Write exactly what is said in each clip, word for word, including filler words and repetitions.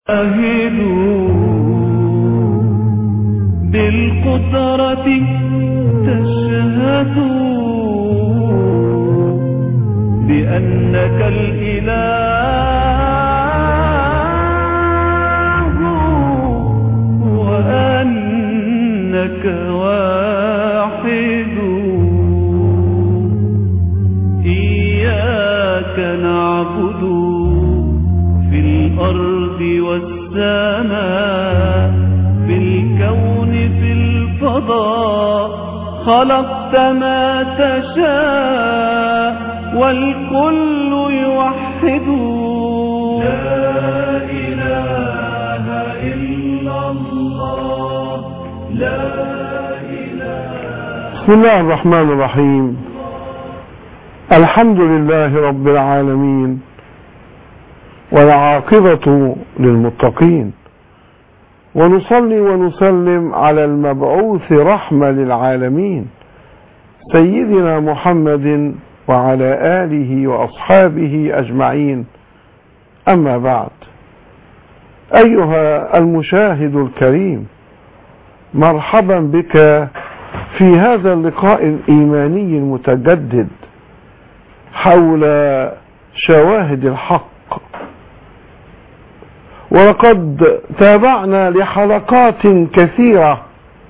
شاهدوا بالقدرة تشهدوا بأنك الإله وأنك واحد. إياك نعبد في الأرض والسماء، في الكون في الفضاء، خلقت ما تشاء والكل يوحد. لا إله إلا الله، لا إله. بسم الله الرحمن الرحيم. الحمد لله رب العالمين، والعاقبة للمتقين، ونصلي ونسلم على المبعوث رحمة للعالمين سيدنا محمد وعلى آله وأصحابه أجمعين. أما بعد، أيها المشاهد الكريم، مرحبا بك في هذا اللقاء الإيماني المتجدد حول شواهد الحق. ولقد تابعنا لحلقات كثيرة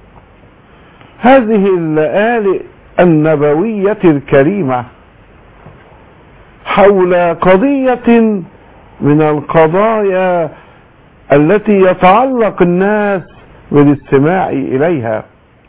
هذه اللآلئ النبوية الكريمة حول قضية من القضايا التي يتعلق الناس بالاستماع إليها،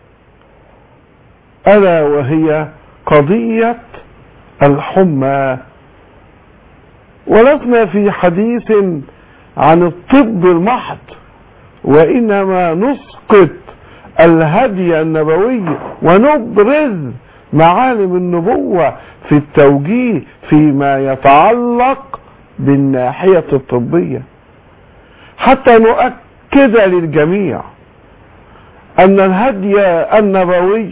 ألا وهي قضية الحمى. ولسنا في حديث عن الطب المحض، وإنما نسقط الهدي النبوي ونبرز معالم النبوة في التوجيه فيما يتعلق بالناحية الطبية، حتى نؤكد للجميع أن الهدي النبوي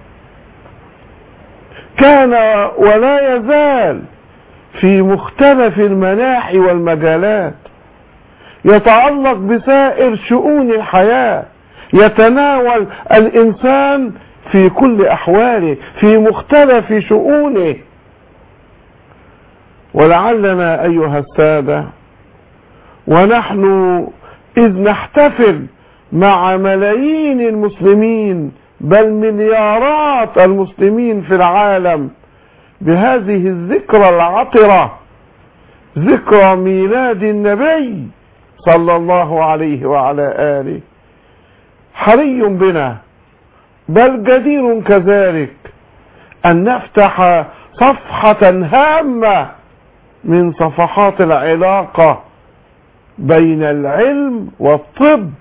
كان ولا يزال في مختلف المناحي والمجالات يتعلق بسائر شؤون الحياة، يتناول الإنسان في كل أحواله في مختلف شؤونه. ولعلنا أيها السادة ونحن إذ نحتفل مع ملايين المسلمين بل مليارات المسلمين في العالم بهذه الذكرى العطرة، ذكرى ميلاد النبي صلى الله عليه وعلى آله، حري بنا بل جدير كذلك أن نفتح صفحة هامة من صفحات العلاقة بين العلم والطب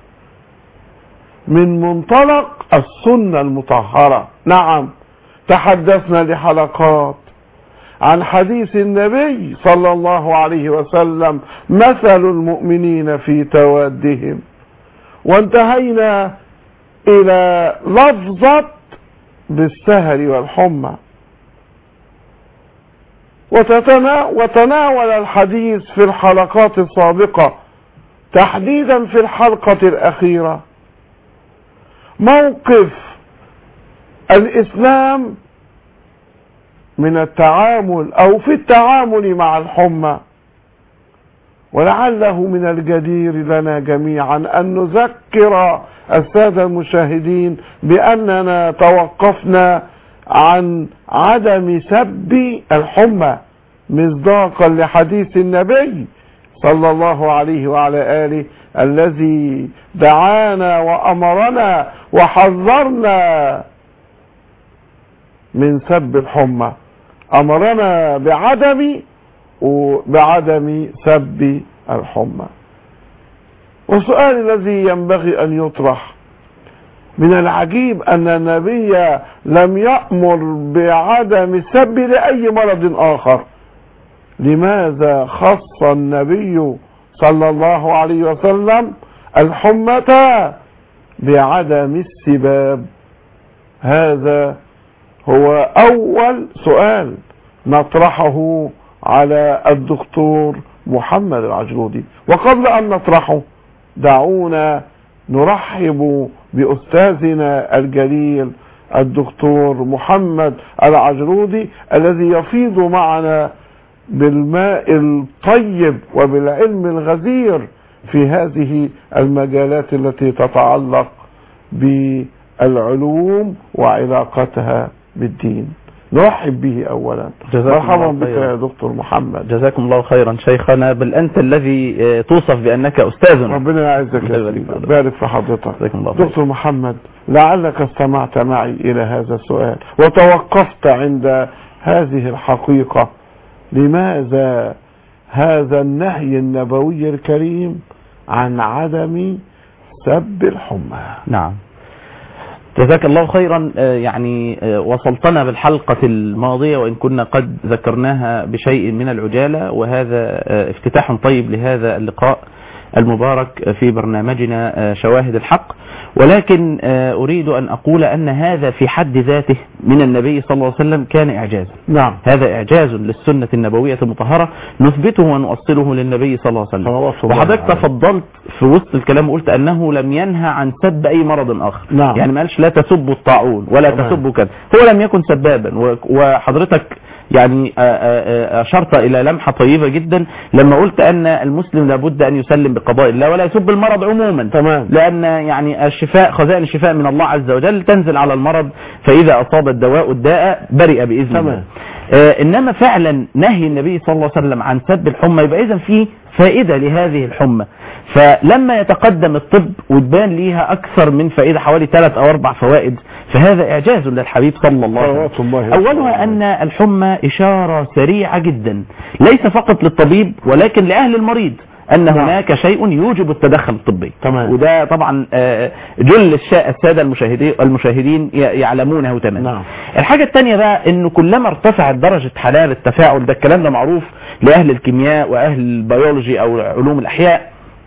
من منطلق السنة المطهرة. نعم، تحدثنا لحلقات عن حديث النبي صلى الله عليه وسلم: مثل المؤمنين في توادهم، وانتهينا إلى لفظة بالسهر والحمى. وتناول الحديث في الحلقات السابقة، تحديدا في الحلقة الأخيرة، موقف الإسلام من التعامل أو في التعامل مع الحمى. ولعله من الجدير لنا جميعا أن نذكر السادة المشاهدين بأننا توقفنا عن عدم سب الحمى مصداقا لحديث النبي صلى الله عليه وعلى آله الذي دعانا وأمرنا وحذرنا من سب الحمى، أمرنا بعدم وبعدم سب الحمى. والسؤال الذي ينبغي أن يطرح: من العجيب أن النبي لم يأمر بعدم السب لأي مرض آخر، لماذا خص النبي صلى الله عليه وسلم الحمى بعدم السباب؟ هذا هو أول سؤال نطرحه على الدكتور محمد العجرودي. وقبل أن نطرحه دعونا نرحب بأستاذنا الجليل الدكتور محمد العجرودي الذي يفيض معنا بالماء الطيب وبالعلم الغزير في هذه المجالات التي تتعلق بالعلوم وعلاقتها بالدين. نرحب به أولا. مرحبا بك يا دكتور محمد. جزاكم الله خيرا شيخنا، بل أنت الذي توصف بأنك أستاذنا. ربنا يعزك يا سيدي، بارك في حضرتك. دكتور محمد، لعلك استمعت معي إلى هذا السؤال وتوقفت عند هذه الحقيقة: لماذا هذا النهي النبوي الكريم عن عدم سب الحمى؟ نعم، جزاك الله خيرا. يعني وصلتنا بالحلقة الماضية وإن كنا قد ذكرناها بشيء من العجالة، وهذا افتتاح طيب لهذا اللقاء المبارك في برنامجنا شواهد الحق. ولكن أريد أن أقول أن هذا في حد ذاته من النبي صلى الله عليه وسلم كان إعجازا. نعم، هذا إعجاز للسنة النبوية المطهرة نثبته ونؤصله للنبي صلى الله عليه وسلم. وحضرتك تفضلت في وسط الكلام وقلت أنه لم ينهى عن سب أي مرض آخر. نعم. يعني ما قالش لا تسبوا الطاعون ولا تسبوا كذا، هو لم يكن سبابا. وحضرتك يعني أشرت إلى لمحة طيبة جدا لما قلت أن المسلم لابد أن يسلم بقضاء الله ولا يسب المرض عموما. تمام. لأن يعني الشفاء، خزائن الشفاء من الله عز وجل تنزل على المرض، فإذا أصاب الدواء الداء برئ بإذن الله. آه إنما فعلا نهي النبي صلى الله عليه وسلم عن سب الحمى يبقى إذن فيه فائدة لهذه الحمى. فلما يتقدم الطب وتبان ليها أكثر من فائدة، حوالي ثلاث أو أربع فوائد، فهذا إعجاز للحبيب صلى الله عليه وسلم. أولها أن الحمى إشارة سريعة جدا ليس فقط للطبيب ولكن لأهل المريض أن هناك شيء يوجب التدخل الطبي. تمام. وده طبعا جل السادة المشاهدين المشاهدين يعلمونه تماما. نعم. الحاجة الثانية بقى أنه كلما ارتفعت درجة حرارة التفاعل، ده الكلام ده معروف لأهل الكيمياء وأهل البيولوجي أو علوم الأحياء،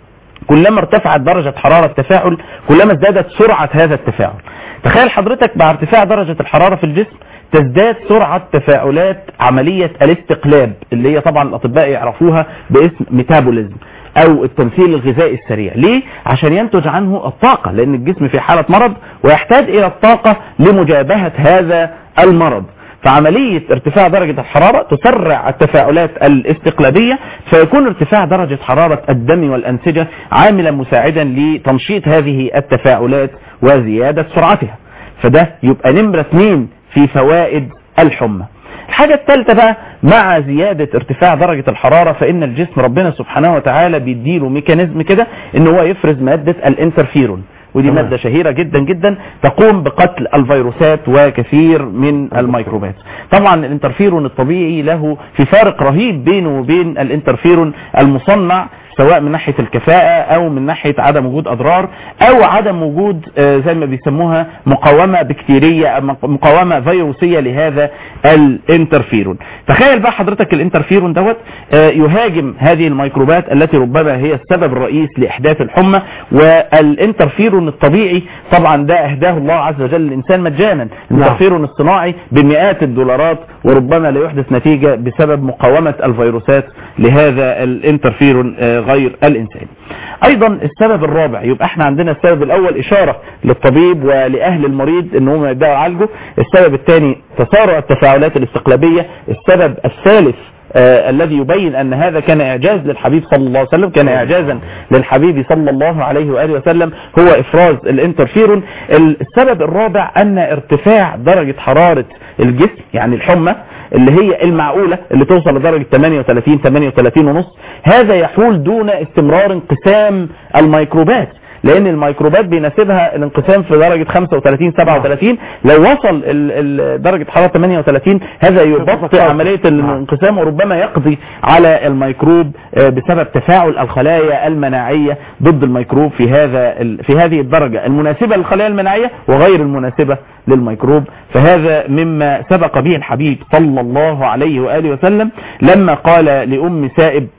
كلما ارتفعت درجة حرارة التفاعل كلما ازدادت سرعة هذا التفاعل. تخيل حضرتك مع ارتفاع درجة الحرارة في الجسم تزداد سرعة تفاعلات عملية الاستقلاب اللي هي طبعا الأطباء يعرفوها باسم ميتابوليزم أو التمثيل الغذائي السريع. ليه؟ عشان ينتج عنه الطاقة، لأن الجسم في حالة مرض ويحتاج إلى الطاقة لمجابهة هذا المرض. فعملية ارتفاع درجة الحرارة تسرع التفاعلات الاستقلابية، فيكون ارتفاع درجة حرارة الدم والأنسجة عاملا مساعدا لتنشيط هذه التفاعلات وزيادة سرعتها. فده يبقى نمرة اثنين في فوائد الحمى. الحاجة الثالثة بقى، مع زيادة ارتفاع درجة الحرارة فإن الجسم ربنا سبحانه وتعالى بيديله ميكانيزم كده إن هو يفرز مادة الانترفيرون، ودي تمام. مادة شهيرة جدا جدا تقوم بقتل الفيروسات وكثير من الميكروبات. طبعا الانترفيرون الطبيعي له في فارق رهيب بينه وبين الانترفيرون المصنع، سواء من ناحية الكفاءة او من ناحية عدم وجود اضرار او عدم وجود زي ما بيسموها مقاومة بكتيرية، مقاومة فيروسية لهذا الانترفيرون. تخيل بقى حضرتك الانترفيرون دوت يهاجم هذه الميكروبات التي ربما هي السبب الرئيس لاحداث الحمى. والانترفيرون الطبيعي طبعا ده اهداه الله عز وجل للانسان مجانا، الانترفيرون الصناعي بمئات الدولارات وربما لا يحدث نتيجة بسبب مقاومة الفيروسات لهذا الانترفيرون غير الإنسان. أيضا السبب الرابع، يبقى احنا عندنا السبب الأول إشارة للطبيب ولأهل المريض أنهم يبدأوا يعالجوا. السبب الثاني تسارع التفاعلات الاستقلابية. السبب الثالث آه الذي يبين أن هذا كان إعجاز للحبيب صلى الله عليه وسلم، كان إعجازا للحبيب صلى الله عليه وآله وسلم، هو إفراز الانترفيرون. السبب الرابع أن ارتفاع درجة حرارة الجسم يعني الحمى اللي هي المعقولة اللي توصل لدرجة ثمانية وثلاثين ثمانية وثلاثين ونص، هذا يحول دون استمرار انقسام الميكروبات، لأن الميكروبات بيناسبها الانقسام في درجة خمسة وثلاثين سبعة وثلاثين. لو وصل درجة حرارة ثمانية وثلاثين هذا يبطئ عملية الانقسام وربما يقضي على الميكروب بسبب تفاعل الخلايا المناعية ضد الميكروب في هذا في هذه الدرجة المناسبة للخلايا المناعية وغير المناسبة للميكروب. فهذا مما سبق به الحبيب صلى الله عليه وآله وسلم لما قال لأم سائب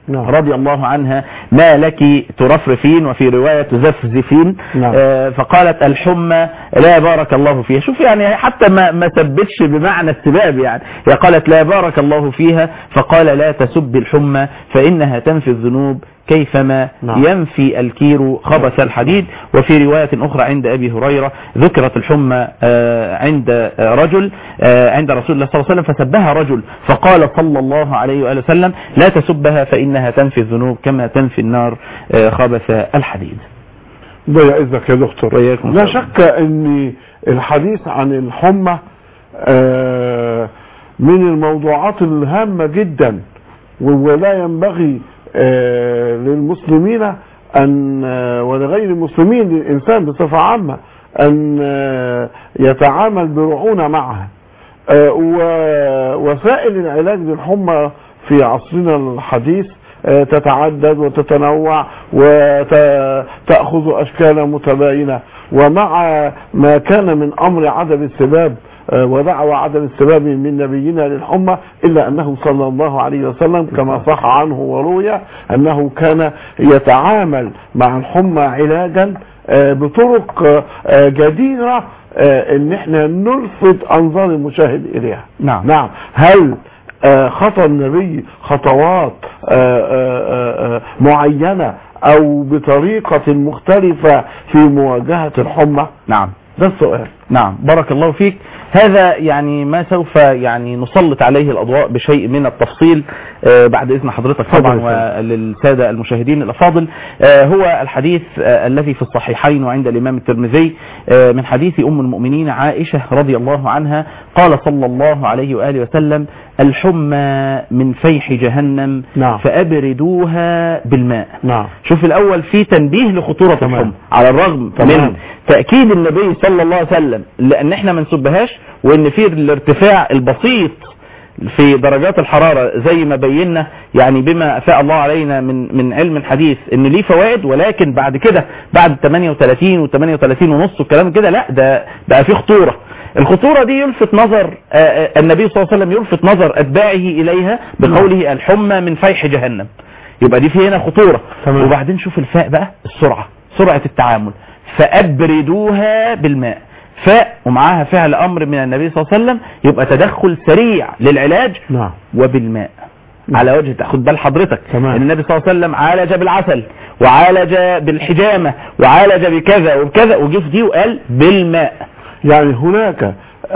نعم. رضي الله عنها ما لك ترفرفين، وفي رواية تزفزفين. نعم. آه فقالت الحمى لا بارك الله فيها. شوف يعني حتى ما ما سبتش بمعنى السباب، يعني هي قالت لا بارك الله فيها، فقال لا تسب الحمى فإنها تنفي الذنوب كيفما نعم. ينفي الكير خبث الحديد. وفي رواية أخرى عند أبي هريرة ذكرت الحمى عند رجل عند رسول الله صلى الله عليه وسلم فسبها رجل، فقال صلى الله عليه وآله وسلم لا تسبها فإنها تنفي الذنوب كما تنفي النار خبث الحديد. ده يعزك يا دكتور. وياكم. لا شك ان الحديث عن الحمى من الموضوعات الهامة جدا، ولا ينبغي آه للمسلمين أن آه ولغير المسلمين للإنسان بصفة عامة أن آه يتعامل برعونة معها. آه ووسائل العلاج للحمى في عصرنا الحديث آه تتعدد وتتنوع وتأخذ أشكالا متباينة، ومع ما كان من أمر عدم السباب ودعوى عدم السباب من نبينا للحمى، إلا أنه صلى الله عليه وسلم كما صح عنه وروي أنه كان يتعامل مع الحمى علاجا بطرق جديرة ان احنا نلفت انظار المشاهد اليها. نعم. نعم. هل خطى النبي خطوات معينة او بطريقة مختلفة في مواجهة الحمى؟ نعم، ده السؤال. نعم، بارك الله فيك. هذا يعني ما سوف يعني نسلط عليه الأضواء بشيء من التفصيل بعد إذن حضرتك طبعا وللسادة المشاهدين الأفاضل. هو الحديث الذي في الصحيحين وعند الإمام الترمذي من حديث أم المؤمنين عائشة رضي الله عنها قال صلى الله عليه وآله وسلم الحمى من فيح جهنم. نعم. فأبردوها بالماء. نعم. شوف الأول في تنبيه لخطورة الحمى على الرغم تمام. من تأكيد النبي صلى الله عليه وسلم لأن احنا ما نسبهاش، وان في الارتفاع البسيط في درجات الحرارة زي ما بينا يعني بما أفاء الله علينا من من علم الحديث ان ليه فوائد، ولكن بعد كده بعد ثمانية وثلاثين وثمانية وثلاثين ونص والكلام كده لا ده بقى في خطورة. الخطورة دي يلفت نظر النبي صلى الله عليه وسلم يلفت نظر أتباعه إليها بقوله الحمى من فيح جهنم، يبقى دي في هنا خطورة. تمام. وبعدين شوف الفاء بقى السرعة، سرعة التعامل. فأبردوها بالماء، فاء ومعاها فعل أمر من النبي صلى الله عليه وسلم، يبقى تدخل سريع للعلاج. نعم. وبالماء. نعم. على وجه تاخد بال حضرتك. تمام. النبي صلى الله عليه وسلم عالج بالعسل وعالج بالحجامة وعالج بكذا وبكذا، وجه في دي وقال بالماء. يعني هناك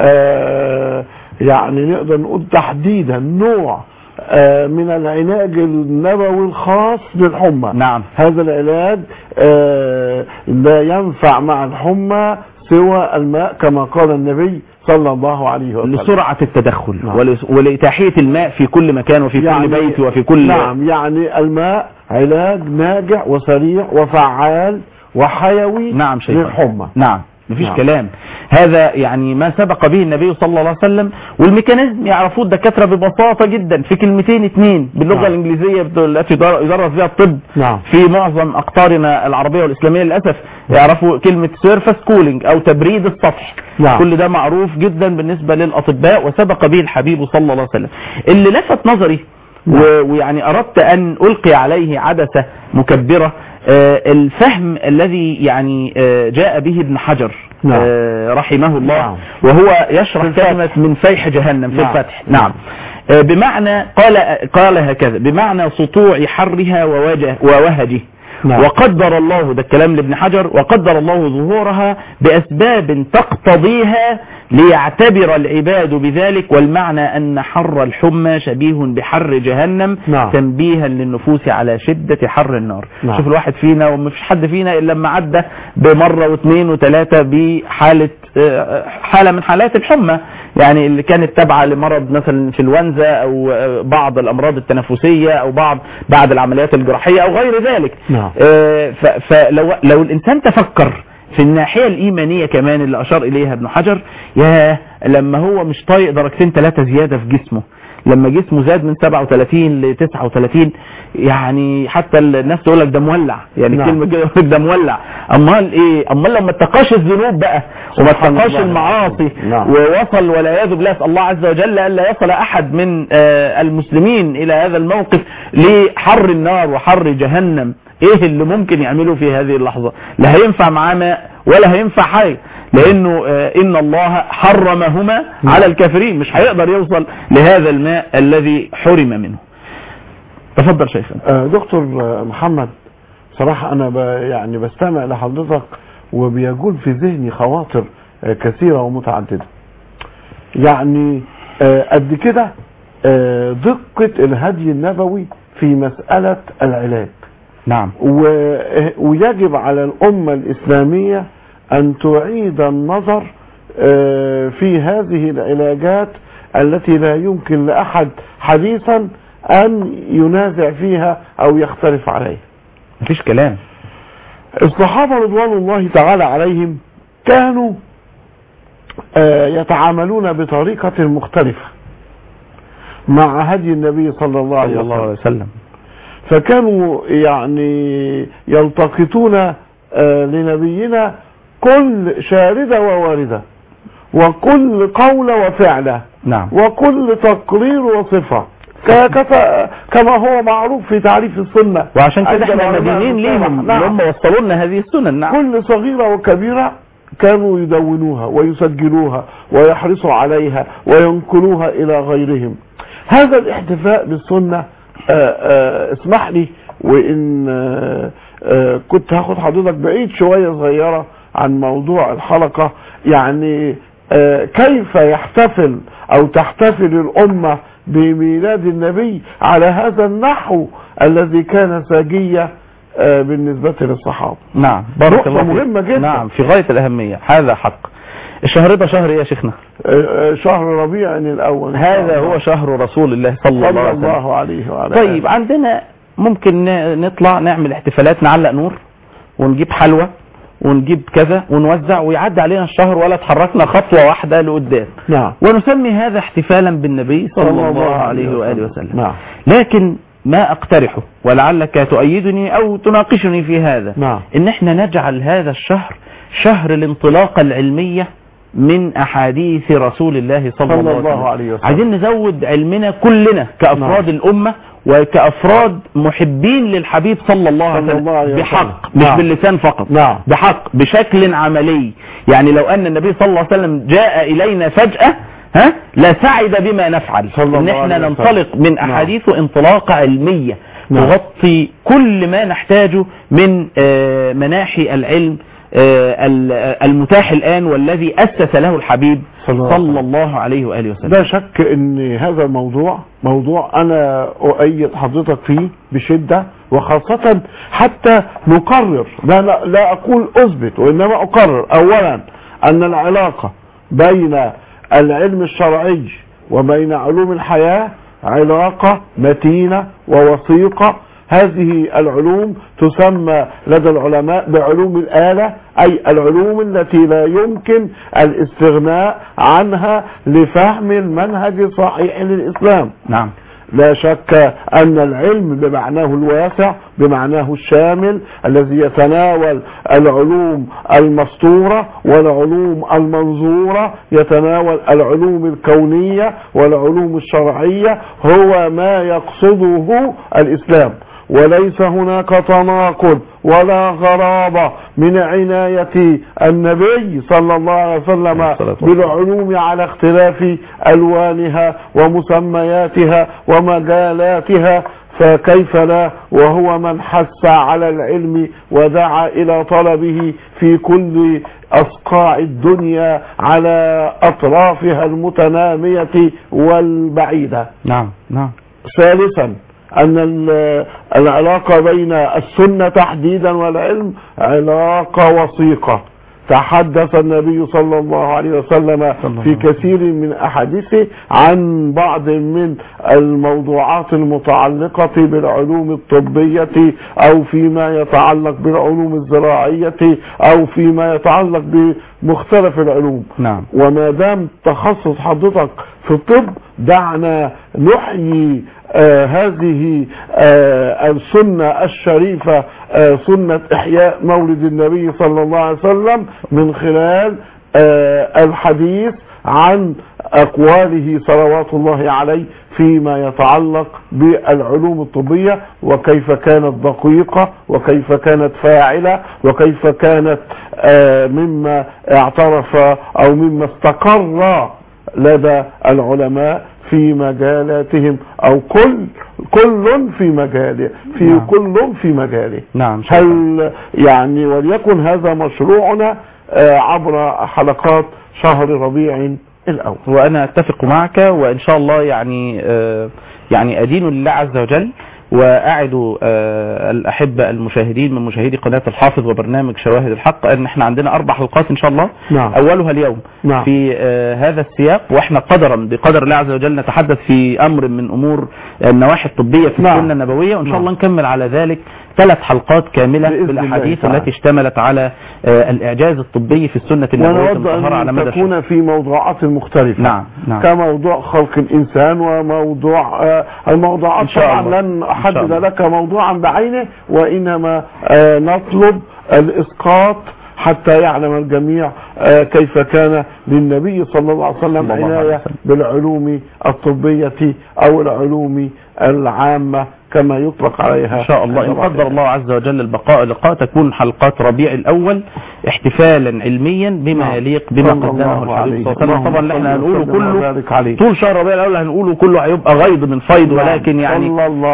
آه يعني نقدر نقول تحديدا نوع آه من العلاج النبوي الخاص بالحمى. نعم. هذا العلاج آه لا ينفع مع الحمى سوى الماء كما قال النبي صلى الله عليه وسلم، لسرعة التدخل. نعم. ولإتاحية الماء في كل مكان وفي يعني كل بيت وفي كل. نعم. يعني الماء علاج ناجع وسريع وفعال وحيوي. نعم للحمى. نعم مفيش نعم. كلام. هذا يعني ما سبق به النبي صلى الله عليه وسلم، والميكانيزم يعرفوه الدكاترة ببساطة جدا في كلمتين اتنين باللغة نعم. الانجليزية التي يدرس بها الطب. نعم. في معظم اقطارنا العربية والاسلامية للأسف يعرفوا كلمة سيرفس كولينج او تبريد السطح. نعم. كل ده معروف جدا بالنسبة للأطباء وسبق به الحبيب صلى الله عليه وسلم. اللي لفت نظري نعم. ويعني أردت أن ألقي عليه عدسة مكبرة آه الفهم الذي يعني آه جاء به ابن حجر. نعم. آه رحمه الله. نعم. وهو يشرح كلمة من فيح جهنم في نعم. الفتح. نعم. آه بمعنى قال قال هكذا بمعنى سطوع حرها ووجه ووهجه. نعم. وقدر الله، ده الكلام لابن حجر، وقدر الله ظهورها بأسباب تقتضيها ليعتبر العباد بذلك، والمعنى أن حر الحمى شبيه بحر جهنم. نعم. تنبيها للنفوس على شدة حر النار. نعم. شوف الواحد فينا ومفيش حد فينا إلا لما عدى بمرة واثنين وثلاثة بحالة حالة من حالات الحمى، يعني اللي كانت تابعة لمرض مثلا انفلونزا او بعض الامراض التنفسية او بعض بعد العمليات الجراحية او غير ذلك. نعم. فلو لو الانسان تفكر في الناحية الايمانية كمان اللي اشار اليها ابن حجر، يا لما هو مش طايق درجتين ثلاثة زيادة في جسمه، لما جسمه زاد من سبعة وثلاثين ل تسعة وثلاثين، يعني حتى الناس تقول لك ده مولع، يعني نعم. كلمه كده يقول لك ده مولع. امال ايه؟ امال لما اتقاش الذنوب بقى وما اتقاش المعاصي، نعم. ووصل والعياذ بالله الله عز وجل الا يصل احد من آه المسلمين الى هذا الموقف لحر النار وحر جهنم، ايه اللي ممكن يعمله في هذه اللحظه؟ لا هينفع معاه ماء ولا هينفع حاجه، لانه آه ان الله حرمهما على الكافرين، مش هيقدر يوصل لهذا الماء الذي حرم منه. تفضل شيخنا. آه دكتور محمد، صراحة أنا ب يعني بستمع لحضرتك وبيجول في ذهني خواطر آه كثيرة ومتعددة. يعني آه قد كده آه دقة الهدي النبوي في مسألة العلاج. نعم. ويجب على الأمة الإسلامية أن تعيد النظر آه في هذه العلاجات التي لا يمكن لأحد حديثا أن ينازع فيها أو يختلف عليها. مفيش كلام. الصحابة رضوان الله تعالى عليهم كانوا آه يتعاملون بطريقة مختلفة مع هدي النبي صلى الله عليه وسلم، فكانوا يعني يلتقطون آه لنبينا كل شاردة وواردة، وكل قول وفعلة، نعم، وكل تقرير وصفة، كما هو معروف في تعريف السنة. وعشان كده احنا مدينين ليهم، نعم. هم وصلوا لنا هذه السنن. نعم. كل صغيرة وكبيرة كانوا يدونوها ويسجلوها ويحرصوا عليها وينقلوها إلى غيرهم. هذا الاحتفاء بالسنة آآ آآ اسمح لي، وإن آآ آآ كنت هاخد حضرتك بعيد شوية صغيرة عن موضوع الحلقة، يعني كيف يحتفل أو تحتفل الأمة بميلاد النبي على هذا النحو الذي كان ساجية بالنسبة للصحابة. نعم، نقطة مهمة جدا. نعم، في غاية الأهمية، هذا حق. الشهر ده شهر ايه يا شيخنا؟ شهر ربيع الأول. هذا هو شهر رسول الله صلى الله عليه وسلم. الله عليه وعلى طيب، عندنا ممكن نطلع نعمل احتفالات، نعلق نور ونجيب حلوى ونجيب كذا ونوزع، ويعدي علينا الشهر ولا تحركنا خطوة واحدة لقدام. نعم. ونسمي هذا احتفالا بالنبي صلى الله, الله عليه وآله وسلم. نعم. لكن ما اقترحه ولعلك تؤيدني او تناقشني في هذا، نعم. ان احنا نجعل هذا الشهر شهر الانطلاقة العلمية من احاديث رسول الله صلى, صلى الله, الله عليه وسلم. عايزين نزود علمنا كلنا كافراد، نعم. الامة وكأفراد محبين للحبيب صلى الله عليه وسلم بحق، مش نعم. باللسان فقط، نعم. بحق بشكل عملي. يعني لو أن النبي صلى الله عليه وسلم جاء إلينا فجأة ها لا سعد بما نفعل، ان احنا ننطلق من أحاديث نعم. انطلاقة علمية نعم. تغطي كل ما نحتاجه من مناحي العلم المتاح الآن والذي أسس له الحبيب صلى الله عليه وآله وسلم. لا شك ان هذا الموضوع موضوع انا اؤيد حضرتك فيه بشدة، وخاصة حتى نقرر، لا, لا, لا اقول اثبت وانما اقرر اولا ان العلاقة بين العلم الشرعي وبين علوم الحياة علاقة متينة ووثيقة. هذه العلوم تسمى لدى العلماء بعلوم الآلة، أي العلوم التي لا يمكن الاستغناء عنها لفهم المنهج الصحيح للإسلام. نعم. لا شك أن العلم بمعناه الواسع بمعناه الشامل الذي يتناول العلوم المسطورة والعلوم المنظورة، يتناول العلوم الكونية والعلوم الشرعية، هو ما يقصده الإسلام. وليس هناك تناقض ولا غرابة من عناية النبي صلى الله عليه وسلم بالعلوم على اختلاف ألوانها ومسمياتها ومجالاتها، فكيف لا وهو من حث على العلم ودعا إلى طلبه في كل أصقاع الدنيا على أطرافها المتنامية والبعيدة. نعم نعم. ثالثا أن العلاقة بين السنة تحديدا والعلم علاقة وثيقة. تحدث النبي صلى الله عليه وسلم في كثير من أحاديثه عن بعض من الموضوعات المتعلقة بالعلوم الطبية أو فيما يتعلق بالعلوم الزراعية أو فيما يتعلق مختلف العلوم. نعم. وما دام تخصص حضرتك في الطب، دعنا نحيي آه هذه آه السنة الشريفة، آه سنة إحياء مولد النبي صلى الله عليه وسلم، من خلال آه الحديث عن أقواله صلوات الله عليه فيما يتعلق بالعلوم الطبية، وكيف كانت دقيقة، وكيف كانت فاعلة، وكيف كانت آه مما اعترف أو مما استقر لدى العلماء في مجالاتهم، أو كل كل في مجاله في نعم. كل في مجاله. نعم. هل يعني وليكن هذا مشروعنا آه عبر حلقات شهر ربيع الأول. وأنا أتفق معك، وإن شاء الله يعني آه يعني أدين لله عز وجل، وأعد آه الأحبة المشاهدين من مشاهدي قناة الحافظ وبرنامج شواهد الحق أن احنا عندنا أربع حلقات إن شاء الله. نعم. أولها اليوم. نعم. في آه هذا السياق، وإحنا قدرا بقدر الله عز وجل نتحدث في أمر من أمور النواحي الطبية في نعم. السنة النبوية، وإن شاء نعم. الله نكمل على ذلك ثلاث حلقات كاملة بالأحاديث التي اشتملت على آه الإعجاز الطبي في السنة النبوية المطهرة على مدى تكون في موضوعات مختلفة. نعم. نعم. كموضوع خلق الإنسان، وموضوع آه الموضوعات طبعا لن أحدد لك موضوعا بعينه، وإنما آه نطلب الإسقاط حتى يعلم الجميع آه كيف كان للنبي صلى الله عليه وسلم عناية بالعلوم الطبية أو العلوم العامة كما يطلق عليها. إن شاء الله إن قدر الله عز وجل البقاء لقاء تكون حلقات ربيع الأول احتفالا علميا بما يليق بما قدمه الحبيب صلى الله عليه وسلم. طبعا احنا هنقوله كله طول شهر ربيع الأول، هنقوله كله هيبقى غيض من فيض، ولكن يعني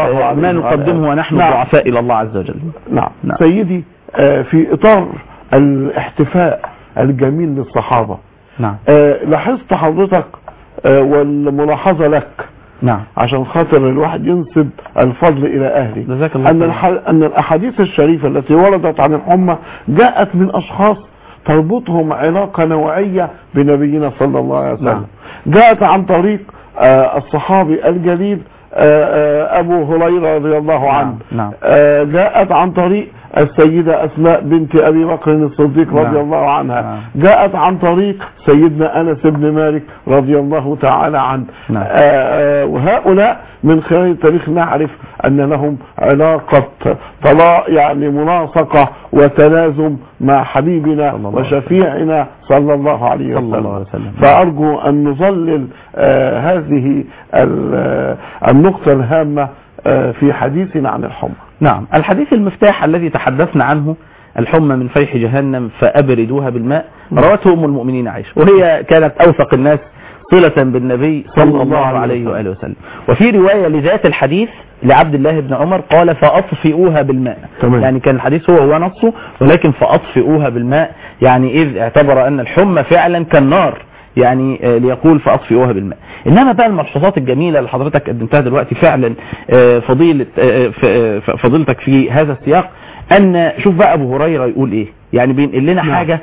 ما نقدمه ونحن ضعفاء إلى الله عز وجل. نعم. نعم. سيدي في إطار الاحتفاء الجميل للصحابة، نعم. لاحظت حضرتك والملاحظة لك، نعم، عشان خاطر الواحد ينسب الفضل إلى أهله، جزاك الله أن, الح... أن الأحاديث الشريفة التي وردت عن الأمة جاءت من أشخاص تربطهم علاقة نوعية بنبينا صلى الله عليه وسلم. نعم. جاءت عن طريق آه الصحابي الجليل آه آه أبو هريرة رضي الله عنه. نعم. آه جاءت عن طريق السيدة أسماء بنت أبي بكر الصديق رضي نعم. الله عنها. نعم. جاءت عن طريق سيدنا أنس بن مالك رضي الله تعالى عنه. نعم. آه وهؤلاء من خلال التاريخ نعرف أن لهم علاقة طلاق، يعني مناسقة وتلازم مع حبيبنا وشفيعنا صلى الله عليه وسلم. فأرجو أن نظلل آه هذه النقطة الهامة آه في حديثنا عن الحمى. نعم. الحديث المفتاح الذي تحدثنا عنه، الحمى من فيح جهنم فأبردوها بالماء، روته أم المؤمنين عائشة، وهي كانت أوثق الناس صلة بالنبي صلى الله عليه وآله وسلم. وفي رواية لذات الحديث لعبد الله بن عمر قال فأطفئوها بالماء. تمام. يعني كان الحديث هو هو نصه، ولكن فأطفئوها بالماء، يعني إذ اعتبر أن الحمى فعلا كالنار، يعني ليقول فأطفئوها بالماء. إنما بقى الملحوظات الجميلة اللي حضرتك قدمتها دلوقتي فعلا فضيلة فضيلتك في هذا السياق، أن شوف بقى أبو هريرة يقول إيه، يعني بينقل لنا حاجة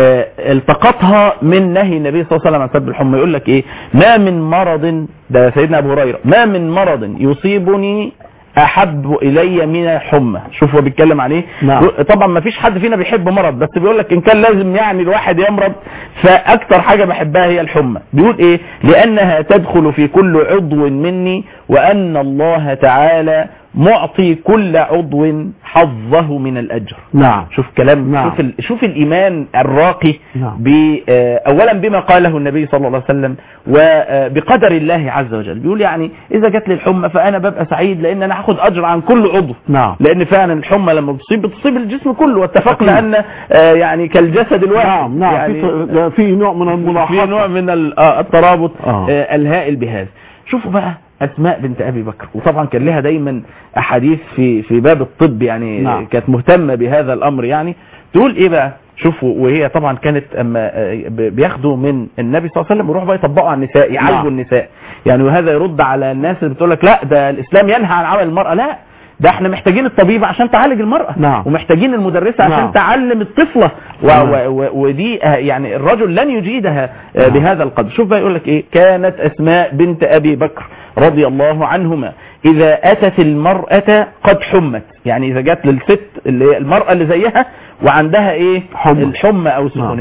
التقطها من نهي النبي صلى الله عليه وسلم عن سب الحمى. يقول لك إيه، ما من مرض، ده سيدنا أبو هريرة، ما من مرض يصيبني احب الي من الحمى. شوف هو بيتكلم عن ايه. نعم. طبعا ما فيش حد فينا بيحب مرض، بس بيقول لك ان كان لازم يعني الواحد يمرض فاكتر حاجه بحبها هي الحمى. بيقول ايه، لانها تدخل في كل عضو مني، وان الله تعالى معطي كل عضو حظه من الاجر. نعم. شوف كلام. نعم. شوف, ال... شوف الايمان الراقي. نعم. ب... اولا بما قاله النبي صلى الله عليه وسلم وبقدر الله عز وجل. بيقول يعني اذا جت لي الحمى فانا ببقى سعيد لان انا هاخد اجر عن كل عضو. نعم. لان فعلا الحمى لما بتصيب بتصيب الجسم كله، واتفقنا ان يعني كالجسد الواحد. نعم. نعم. يعني في... في نوع من الملاحظه، في نوع من الترابط آه. الهائل بهذا. شوفوا بقى أسماء بنت أبي بكر، وطبعا كان لها دايما أحاديث في في باب الطب، يعني نعم. كانت مهتمة بهذا الأمر. يعني تقول إيه بقى، شوفوا، وهي طبعا كانت أما بياخدوا من النبي صلى الله عليه وسلم ويروحوا بقى يطبقوا على النساء، يعالجوا نعم. النساء يعني. وهذا يرد على الناس اللي بتقول لك لا ده الإسلام ينهى عن عمل المرأة. لا، ده احنا محتاجين الطبيب عشان تعالج المرأة. نعم. ومحتاجين المدرسة عشان نعم. تعلم الطفلة. نعم. ودي يعني الرجل لن يجيدها نعم. بهذا القدر. شوف بقى يقول لك ايه، كانت أسماء بنت أبي بكر رضي الله عنهما إذا أتت المرأة قد حمت، يعني إذا جت للست اللي هي المرأة اللي زيها وعندها ايه، حمى. الحمى أو السخونية،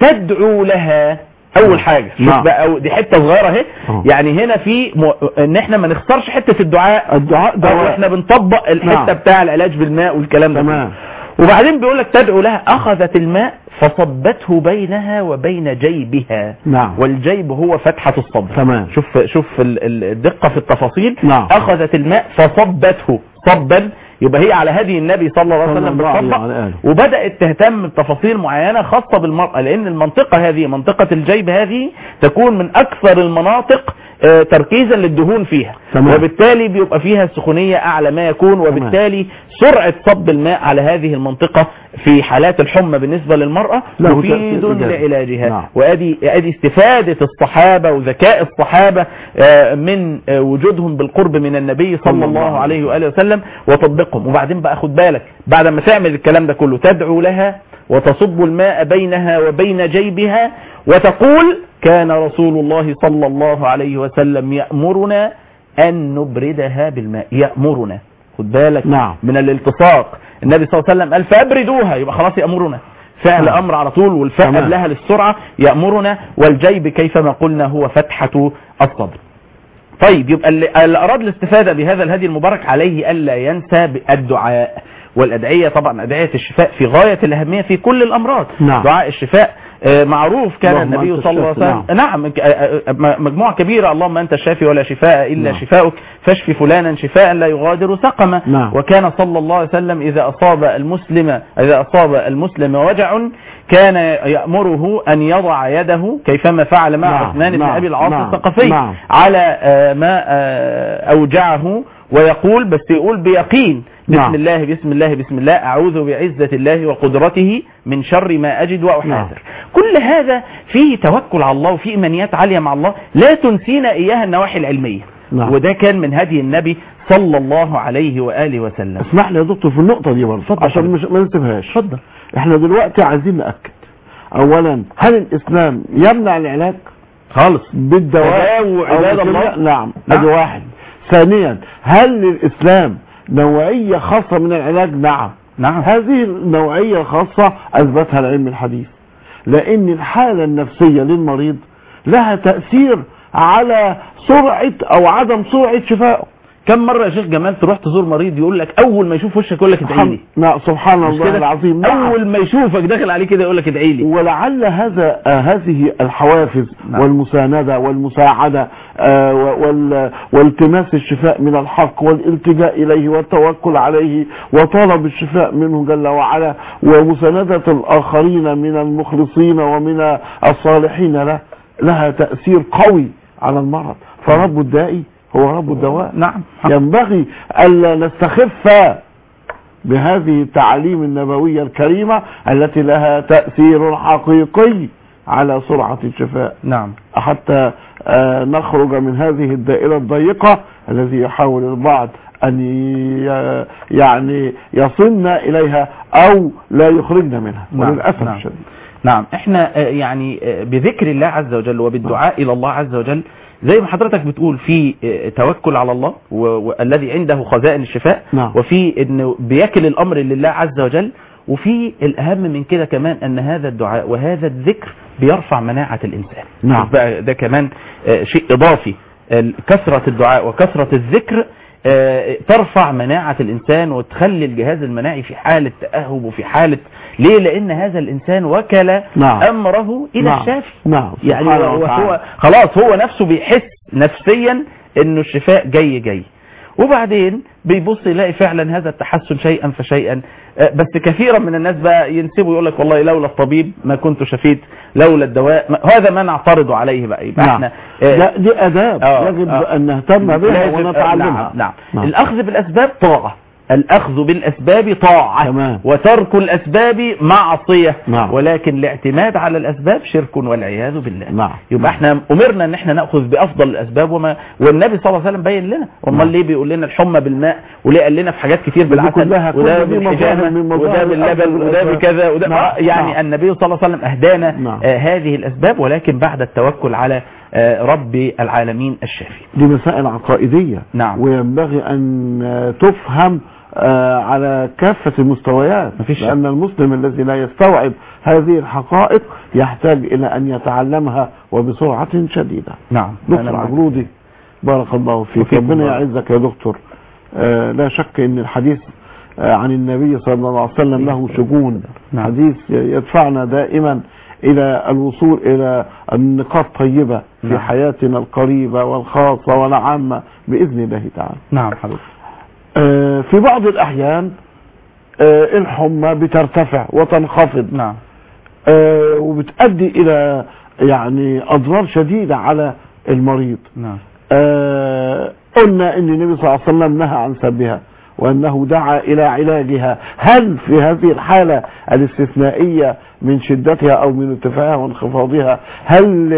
تدعو لها اول حاجة. شوف نعم. بقى دي حتة صغيرة اهي. يعني هنا في م... ان احنا ما نخسرش حتة الدعاء الدعاء ده احنا بنطبق الحتة نعم. بتاع العلاج بالماء والكلام ده. تمام. وبعدين بيقول لك تدعو لها اخذت الماء فصبته بينها وبين جيبها. نعم. والجيب هو فتحة الصدر. تمام. شوف شوف الدقة في التفاصيل. نعم. اخذت الماء فصبته صبا، يبقى هي على هدي النبي صلى الله عليه وسلم بالصبة، وبدأت تهتم بتفاصيل معينة خاصة بالمرأة، لأن المنطقة هذه منطقة الجيب هذه تكون من أكثر المناطق تركيزا للدهون فيها. تمام. وبالتالي بيبقى فيها السخونية أعلى ما يكون، وبالتالي سرعة صب الماء على هذه المنطقة في حالات الحمى بالنسبة للمرأة مفيد لعلاجها. نعم. وادي ادي استفادة الصحابة وذكاء الصحابة من وجودهم بالقرب من النبي صلى الله عليه وآله وسلم وتطبيقهم. وبعدين بقى خد بالك بعد ما تعمل الكلام ده كله تدعو لها وتصب الماء بينها وبين جيبها وتقول كان رسول الله صلى الله عليه وسلم يأمرنا أن نبردها بالماء. يأمرنا، خد بالك. نعم. من الالتصاق. النبي صلى الله عليه وسلم قال فأبردوها، يبقى خلاص يأمرنا، فعل نعم. أمر على طول، والفاء قبلها للسرعة يأمرنا. والجيب كيفما قلنا هو فتحة الصدر. طيب يبقى اللي أراد الاستفادة بهذا الهدي المبارك عليه ألا ينسى الدعاء والأدعية. طبعا أدعية الشفاء في غاية الأهمية في كل الأمراض. نعم. دعاء الشفاء معروف، كان النبي صلى الله عليه وسلم نعم مجموعة كبيرة، اللهم أنت الشافي ولا شفاء إلا نعم. شفاؤك فاشف فلانا شفاء لا يغادر سقما. نعم. وكان صلى الله عليه وسلم إذا أصاب المسلم إذا أصاب المسلم وجع كان يأمره أن يضع يده كيفما فعل مع نعم. عثمان بن نعم. أبي العاص نعم. الثقفي نعم. على ما أوجعه، ويقول بس يقول بيقين بسم نعم. الله بسم الله بسم الله أعوذ بعزة الله وقدرته من شر ما أجد وأحاذر. نعم. كل هذا فيه توكل على الله وفيه إيمانيات عالية مع الله لا تنسينا إياها النواحي العلمية. نعم. وده كان من هدي النبي صلى الله عليه وآله وسلم. اسمح لي يا دكتور في النقطة دي برضه عشان مش ما ننسبهاش. اتفضل. احنا دلوقتي عايزين نأكد أولا هل الإسلام يمنع العلاج خالص بالدواء وعباد الله؟ نعم. هذا واحد. ثانيا هل للإسلام نوعية خاصة من العلاج؟ نعم. نعم. هذه النوعية الخاصة أثبتها العلم الحديث، لأن الحالة النفسية للمريض لها تأثير على سرعة أو عدم سرعة شفائه. كم مرة يا شيخ جمال تروح تزور مريض يقول لك أول ما يشوف وشك يقول لك ادعي لي؟ نعم سبحان الله العظيم. نعم. أول ما يشوفك داخل عليه كده يقول لك ادعي لي. ولعل هذا آه هذه الحوافز نعم. والمساندة والمساعدة آه وال والتماس الشفاء من الحق والالتجاء إليه والتوكل عليه وطلب الشفاء منه جل وعلا ومساندة الآخرين من المخلصين ومن الصالحين له لها تأثير قوي على المرض. فرب الداء هو رب الدواء. نعم. ينبغي ألا نستخف بهذه التعاليم النبوية الكريمة التي لها تأثير حقيقي على سرعة الشفاء. نعم. حتى آه نخرج من هذه الدائرة الضيقة الذي يحاول البعض أن يعني يصلنا إليها أو لا يخرجنا منها. نعم. وللأسف نعم. الشديد. نعم. احنا يعني بذكر الله عز وجل وبالدعاء إلى الله عز وجل زي ما حضرتك بتقول في توكل على الله والذي عنده خزائن الشفاء. نعم. وفي انه بيكل الامر لله عز وجل، وفي الاهم من كده كمان ان هذا الدعاء وهذا الذكر بيرفع مناعة الانسان. نعم. بقى ده كمان شيء اضافي، كثرة الدعاء وكثرة الذكر ترفع مناعة الانسان وتخلي الجهاز المناعي في حالة تأهب وفي حالة ليه؟ لان هذا الانسان وكل نعم. امره الى نعم. الشافي. نعم. يعني هو خلاص هو نفسه بيحس نفسيا انه الشفاء جاي جاي، وبعدين بيبص يلاقي فعلا هذا التحسن شيئا فشيئا. بس كثيرا من الناس بقى ينسبوا يقول لك والله لولا الطبيب ما كنت شفيت، لولا الدواء ما هذا ما نعترض عليه بقى. يبقى نعم. احنا لا دي اداب آه يجب آه ان نهتم بها ونتعلمها. نعم. نعم. نعم. الاخذ بالاسباب طاعة، الأخذ بالأسباب طاعة. تمام. وترك الأسباب معصية. نعم. ولكن الاعتماد على الأسباب شرك والعياذ بالله. نعم. يبقى احنا أمرنا ان احنا نأخذ بأفضل الأسباب، وما والنبي صلى الله عليه وسلم بين لنا. وما ليه بيقول لنا الحمى بالماء، وليه قال لنا في حاجات كتير بالعسل وده بالحجامة وده باللبن وده بكذا وده نعم. يعني نعم. النبي صلى الله عليه وسلم أهدانا نعم. آه هذه الأسباب، ولكن بعد التوكل على آه رب العالمين الشافي. دي مسائل عقائدية. نعم. وينبغي أن تفهم آه على كافة المستويات، مفيش شك. لأن المسلم الذي لا يستوعب هذه الحقائق يحتاج إلى أن يتعلمها وبسرعة شديدة. نعم. دكتور عبرودي بارك الله فيك، وفيكم ربنا بارك. يعزك يا دكتور. آه لا شك أن الحديث آه عن النبي صلى الله عليه وسلم له شجون. نعم. حديث يدفعنا دائما إلى الوصول إلى النقاط طيبة في نعم. حياتنا القريبة والخاصة والعامة بإذن الله تعالى. نعم حضرتك. آه في بعض الأحيان آه الحمى بترتفع وتنخفض. نعم. آه وبتؤدي إلى يعني أضرار شديدة على المريض. نعم. آه قلنا ان النبي صلى الله عليه وسلم نهى عن سبها وانه دعا الى علاجها. هل في هذه الحالة الاستثنائية من شدتها او من ارتفاعها وانخفاضها هل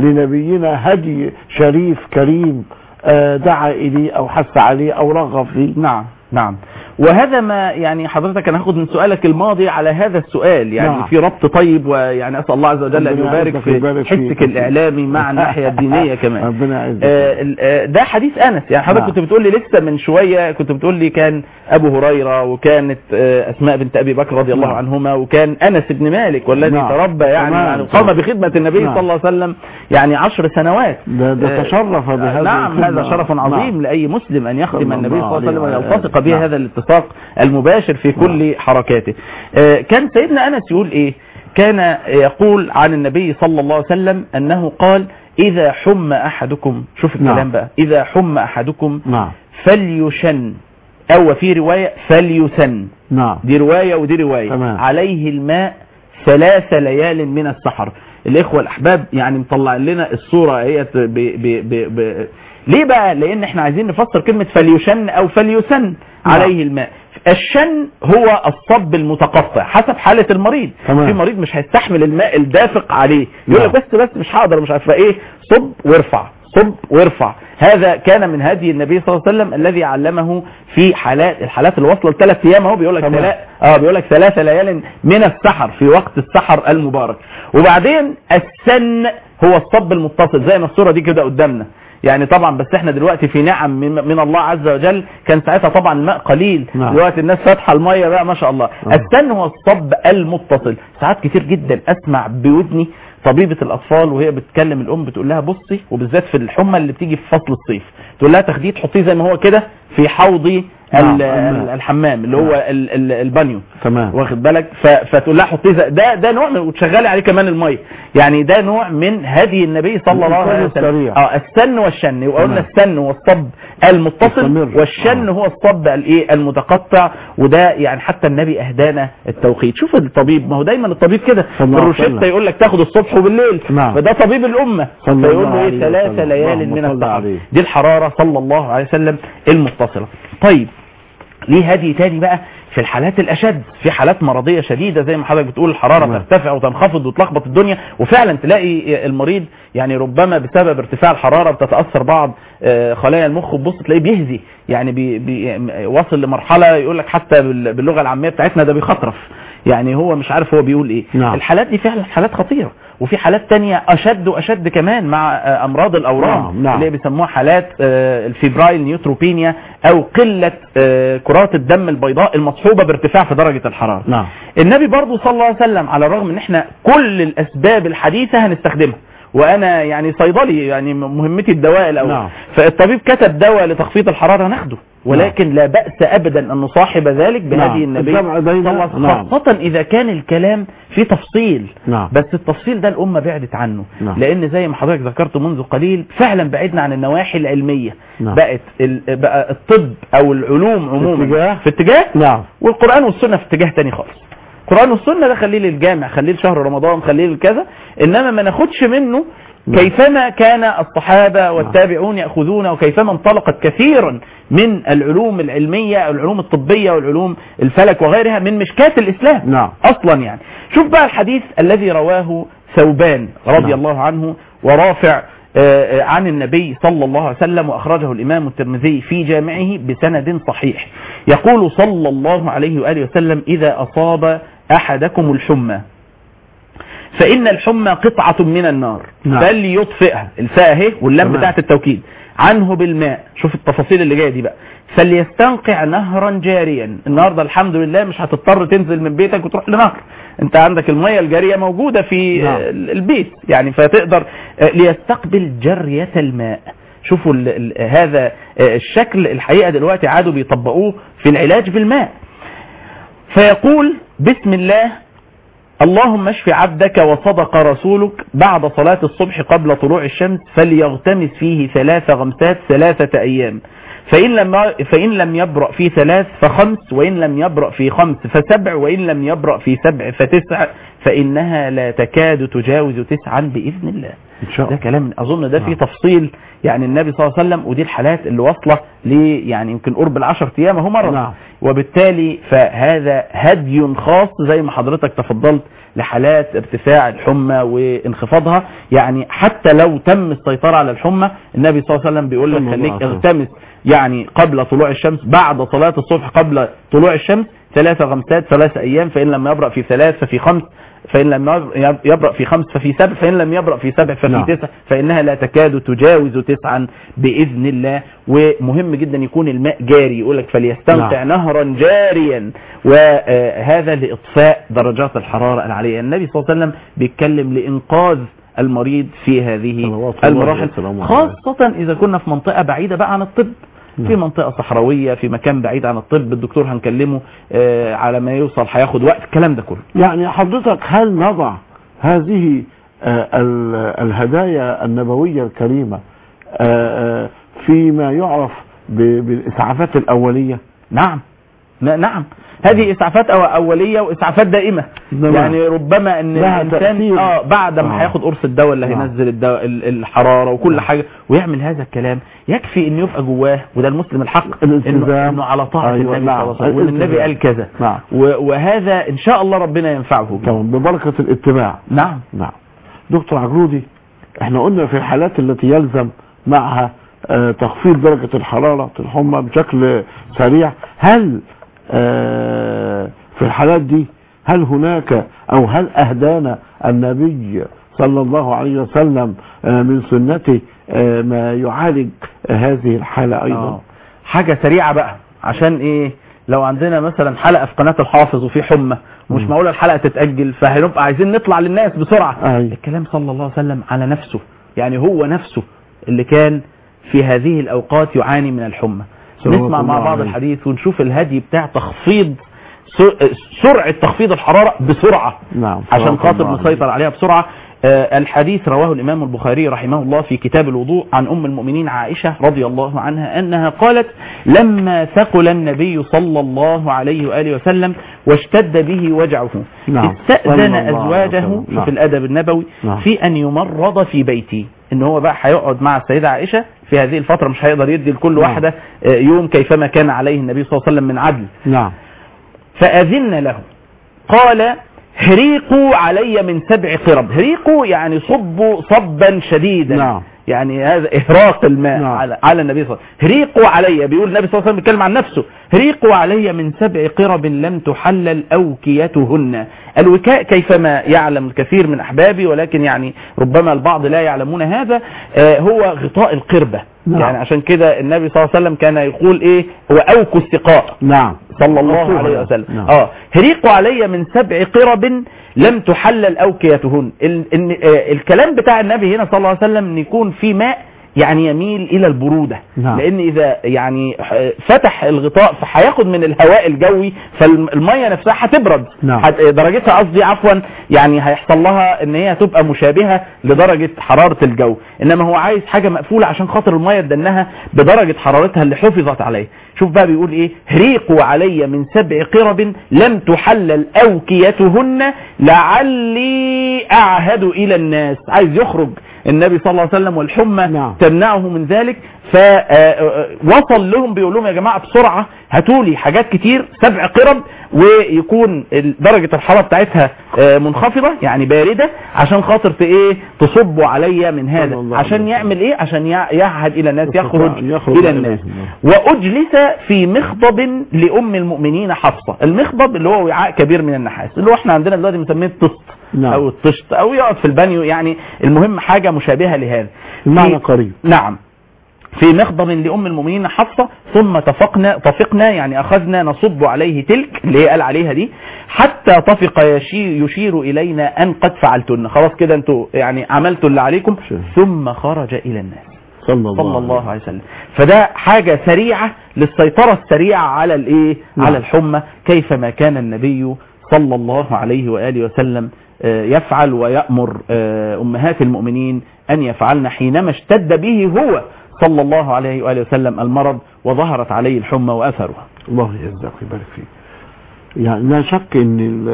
لنبينا هدي شريف كريم آه دعا اليه او حث عليه او رغب فيه؟ نعم نعم. وهذا ما يعني حضرتك انا هاخد من سؤالك الماضي على هذا السؤال، يعني نعم. في ربط طيب، ويعني اسال الله عز وجل ان يبارك في حسك الاعلامي مع الناحيه الدينيه كمان. ربنا يعزك. آه ده حديث انس، يعني حضرتك نعم. كنت بتقول لي لسه من شويه، كنت بتقول لي كان ابو هريره وكانت آه اسماء بنت ابي بكر رضي الله نعم. عنهما، وكان انس بن مالك والذي نعم. تربى يعني, يعني قام بخدمه النبي نعم. صلى الله عليه وسلم يعني عشر سنوات. ده, ده تشرف بهذا. نعم هذا شرف عظيم. نعم. لاي مسلم ان يخدم النبي صلى الله عليه وسلم ويلتصق به. نعم. هذا الاتصاق المباشر في كل نعم. حركاته. آه كان سيدنا انس يقول ايه؟ كان يقول عن النبي صلى الله عليه وسلم انه قال اذا حم احدكم، شوف الكلام نعم. بقى، اذا حم احدكم نعم. فليشن، او في رواية فليسن. نعم. دي رواية ودي رواية. تمام. عليه الماء ثلاث ليال من السحر. الاخوة الاحباب يعني مطلع لنا الصورة هي ب ب ب ب ليه بقى؟ لان احنا عايزين نفسر كلمة فليشن او فليسن. نعم. عليه الماء. الشن هو الصب المتقطع حسب حالة المريض. تمام. في مريض مش هيستحمل الماء الدافق عليه، يقول لك بس بس مش هقدر مش عارفه ايه، صب وارفع صب وارفع. هذا كان من هدي النبي صلى الله عليه وسلم الذي علمه في حالات الحالات اللي وصل ثلاث ايام. اهو بيقول لك ثلاث اه بيقول لك ثلاث ليال من السحر في وقت السحر المبارك. وبعدين السن هو الصب المتصل زي ما الصورة دي كده قدامنا. يعني طبعا بس احنا دلوقتي في نعم من الله عز وجل، كان ساعتها طبعا الماء قليل. نعم. دلوقتي الناس فاتحه الميه بقى ما شاء الله. نعم. السن هو الصب المتصل. ساعات كتير جدا اسمع بودني طبيبة الاطفال وهي بتكلم الام بتقول لها بصي، وبالذات في الحمى اللي بتيجي في فصل الصيف، تقول لها تاخديه تحطيه زي ما هو كده في حوضي نعم. الحمام اللي هو ال ال البانيو. تمام. واخد بالك؟ فتقول لها حطيه ده ده نوع من وتشغلي عليه كمان الميه. يعني ده نوع من هدي النبي صلى الله عليه وسلم. اه السن والشن، وقلنا السن هو الصب المتصل والشن آه. هو الصب الايه المتقطع. وده يعني حتى النبي اهدانا التوقيت. شوف الطبيب، ما هو دايما الطبيب كده في الروشته يقول لك تاخد الصبح وبالليل. نعم. فده طبيب الامه فيقول له ايه ثلاث ليال من السحر. دي الحراره صلى الله عليه وسلم المتصله. طيب ليه هدي تاني بقى في الحالات الاشد، في حالات مرضيه شديده زي ما حضرتك بتقول الحراره مم. ترتفع وتنخفض وتلخبط الدنيا، وفعلا تلاقي المريض يعني ربما بسبب ارتفاع الحراره بتتاثر بعض خلايا المخ، وبص تلاقيه بيهزي يعني بي بي واصل لمرحله يقول لك حتى باللغه العاميه بتاعتنا ده بيخطرف، يعني هو مش عارف هو بيقول ايه. نعم. الحالات دي فعلا حالات خطيره. وفي حالات تانية اشد واشد كمان مع امراض الاورام. نعم. نعم. اللي بيسموها حالات الفيبرايل نيوتروبينيا او قلة كرات الدم البيضاء المصحوبة بارتفاع في درجة الحرارة. نعم. النبي برضو صلى الله عليه وسلم على الرغم ان احنا كل الاسباب الحديثة هنستخدمها، وانا يعني صيدلي يعني مهمتي الدواء الاول. نعم. فالطبيب كتب دواء لتخفيض الحرارة ناخده، ولكن نعم. لا بأس ابدا ان نصاحب ذلك بهدي نعم. النبي صلى الله عليه وسلم، خاصة اذا كان الكلام في تفصيل. نعم. بس التفصيل ده الامة بعدت عنه. نعم. لان زي ما حضرتك ذكرت منذ قليل فعلا بعدنا عن النواحي العلمية. نعم. بقت بقى الطب او العلوم عموما في اتجاه, في اتجاه. نعم. والقرآن والسنة في اتجاه تاني خالص. القرآن والسنة ده خليه للجامع، خليه لشهر رمضان، خليه للكذا، انما ما ناخدش منه كيفما كان الصحابة والتابعون يأخذون، وكيفما انطلقت كثيرا من العلوم العلمية العلوم الطبية والعلوم الفلك وغيرها من مشكات الإسلام. نعم. أصلا يعني شوف بقى الحديث الذي رواه ثوبان رضي نعم. الله عنه ورافع عن النبي صلى الله عليه وسلم، وأخرجه الإمام الترمذي في جامعه بسند صحيح. يقول صلى الله عليه وآله وسلم: إذا أصاب أحدكم الحمى فإن الحمى قطعة من النار نعم. فليطفئها، الفاء اهي واللام بتاعت التوكيد، عنه بالماء. شوف التفاصيل اللي جايه دي بقى. فليستنقع نهرا جاريا. النهارده الحمد لله مش هتضطر تنزل من بيتك وتروح لنهر، انت عندك الميه الجاريه موجوده في نعم. البيت يعني، فتقدر ليستقبل جرية الماء. شوفوا ال ال هذا الشكل الحقيقه دلوقتي عادوا بيطبقوه في العلاج بالماء. فيقول بسم الله اللهم اشف عبدك وصدق رسولك بعد صلاة الصبح قبل طلوع الشمس، فليغتمس فيه ثلاث غمسات ثلاثة أيام، فإن لم فإن لم يبرأ في ثلاث فخمس، وإن لم يبرأ في خمس فسبع، وإن لم يبرأ في سبع فتسع، فإنها لا تكاد تجاوز تسعا بإذن الله. إن شاء الله. ده كلام أظن ده فيه تفصيل يعني النبي صلى الله عليه وسلم، ودي الحالات اللي واصلة ل يعني يمكن قرب العشر أيام هو مرض. نعم. وبالتالي فهذا هدي خاص زي ما حضرتك تفضلت لحالات ارتفاع الحمى وانخفاضها، يعني حتى لو تم السيطرة على الحمى النبي صلى الله عليه وسلم بيقول لك خليك اغتمس يعني قبل طلوع الشمس بعد صلاة الصبح قبل طلوع الشمس ثلاثة غمسات ثلاثة أيام، فإن لم يبرأ في ثلاث ففي خمس، فإن لم يبرأ في خمس ففي سبع، فإن لم يبرأ في سبع ففي نعم. تسع، فإنها لا تكاد تجاوز تسعا بإذن الله. ومهم جدا يكون الماء جاري، يقول لك فليستنقع نعم. نهرا جاريا، وهذا لإطفاء درجات الحرارة العالية. النبي صلى الله عليه وسلم بيتكلم لإنقاذ المريض في هذه المراحل، خاصة إذا كنا في منطقة بعيدة بقى عن الطب، في منطقة صحراوية في مكان بعيد عن الطب، الدكتور هنكلمه آه على ما يوصل هياخد وقت، الكلام ده كله. يعني حضرتك هل نضع هذه آه الهدايا النبوية الكريمة آه آه فيما يعرف بالإسعافات الأولية؟ نعم نعم، هذه اسعافات اوليه واسعافات دائمه. نعم. يعني ربما ان الانسان اه بعد ما هياخد قرص الدواء اللي نعم. هينزل الدواء الحراره وكل نعم. حاجه ويعمل هذا الكلام، يكفي ان يبقى جواه، وده المسلم الحق انه, إنه على طاعه أيوة. النبي صلى الله عليه وسلم، وان النبي قال كذا نعم. وهذا ان شاء الله ربنا ينفعه كمان ببركه الاتباع. نعم نعم. دكتور عجرودي، احنا قلنا في الحالات التي يلزم معها آه تخفيض درجه الحراره الحمى بشكل سريع، هل آه في الحالات دي هل هناك او هل اهدانا النبي صلى الله عليه وسلم آه من سنته آه ما يعالج آه هذه الحالة ايضا؟ آه. حاجة سريعة بقى، عشان ايه لو عندنا مثلا حلقة في قناة الحافظ وفي حمى مش معقولة الحلقة تتأجل، فهنبقى عايزين نطلع للناس بسرعة. آه. الكلام صلى الله عليه وسلم على نفسه، يعني هو نفسه اللي كان في هذه الاوقات يعاني من الحمى. نسمع مع بعض الحديث ونشوف الهدي بتاع تخفيض سرعة تخفيض الحرارة بسرعة نعم. عشان خاطر نسيطر عليها بسرعة. آه الحديث رواه الإمام البخاري رحمه الله في كتاب الوضوء عن أم المؤمنين عائشة رضي الله عنها أنها قالت لما ثقل النبي صلى الله عليه وآله وسلم واشتد به وجعه نعم. استأذن أزواجه نعم. في الأدب النبوي نعم. في أن يمرض في بيتي، ان هو بقى هيقعد مع السيدة عائشة في هذه الفترة، مش هيقدر يدي لكل نعم. واحدة يوم كيفما كان عليه النبي صلى الله عليه وسلم من عدل. نعم. فأذن له قال هريقوا علي من سبع قرب. هريقوا يعني صبوا صبا شديدا نعم. يعني هذا إهراق الماء نعم. على, على النبي صلى الله عليه وسلم. هريقوا علي، بيقول النبي صلى الله عليه وسلم بيتكلم عن نفسه، هريقوا علي من سبع قرب لم تحلل أوكيتهن. الوكاء كيفما يعلم الكثير من أحبابي، ولكن يعني ربما البعض لا يعلمون هذا، آه هو غطاء القربة نعم. يعني عشان كده النبي صلى الله عليه وسلم كان يقول ايه هو أوكو السقاء نعم صلى الله عليه وسلم نعم. اه هريقوا علي من سبع قرب لم تحلل أوكيتهن. ال ال آه الكلام بتاع النبي هنا صلى الله عليه وسلم ان يكون في ماء يعني يميل الى البرودة نعم. لان اذا يعني فتح الغطاء فهياخد من الهواء الجوي، فالمية نفسها هتبرد نعم. درجتها قصدي عفوا يعني هيحصل لها ان هي تبقى مشابهة لدرجة حرارة الجو، انما هو عايز حاجة مقفولة عشان خاطر المية تدنها بدرجة حرارتها اللي حفظت عليه. شوف بقى بيقول ايه هريقوا علي من سبع قرب لم تحلل أوكيتهن لعلي أعهد إلى الناس. عايز يخرج النبي صلى الله عليه وسلم والحمى نعم. تمنعه من ذلك، فوصل لهم بيقول لهم يا جماعة بسرعة هاتولي حاجات كتير سبع قرب ويكون درجة الحرارة بتاعتها منخفضة يعني باردة عشان خاطر ايه تصبوا عليا من هذا، عشان يعمل ايه عشان يعهد الى الناس يخرج, يخرج الى الناس. واجلس في مخضب لام المؤمنين حفصة. المخضب اللي هو وعاء كبير من النحاس اللي هو احنا عندنا دلوقتي مسميه الطست، نعم. او الطشت او يقعد في البانيو، يعني المهم حاجة مشابهة لهذا. المعنى قريب. نعم. في مخضب لأم المؤمنين حفصة، ثم طفقنا طفقنا يعني أخذنا نصب عليه تلك اللي هي قال عليها دي، حتى طفق يشير, يشير إلينا أن قد فعلتن، خلاص كده انتوا يعني عملتوا اللي عليكم. ثم خرج إلى الناس صلى الله, صلى الله عليه وسلم. فده حاجة سريعة للسيطرة السريعة على الايه نعم. على الحمى، كيفما كان النبي صلى الله عليه وآله وسلم يفعل ويأمر أمهات المؤمنين أن يفعلن حينما اشتد به هو صلى الله عليه وآله وسلم المرض وظهرت عليه الحمى وأثرها. الله يجزاك ويبارك فيك. يعني لا شك ان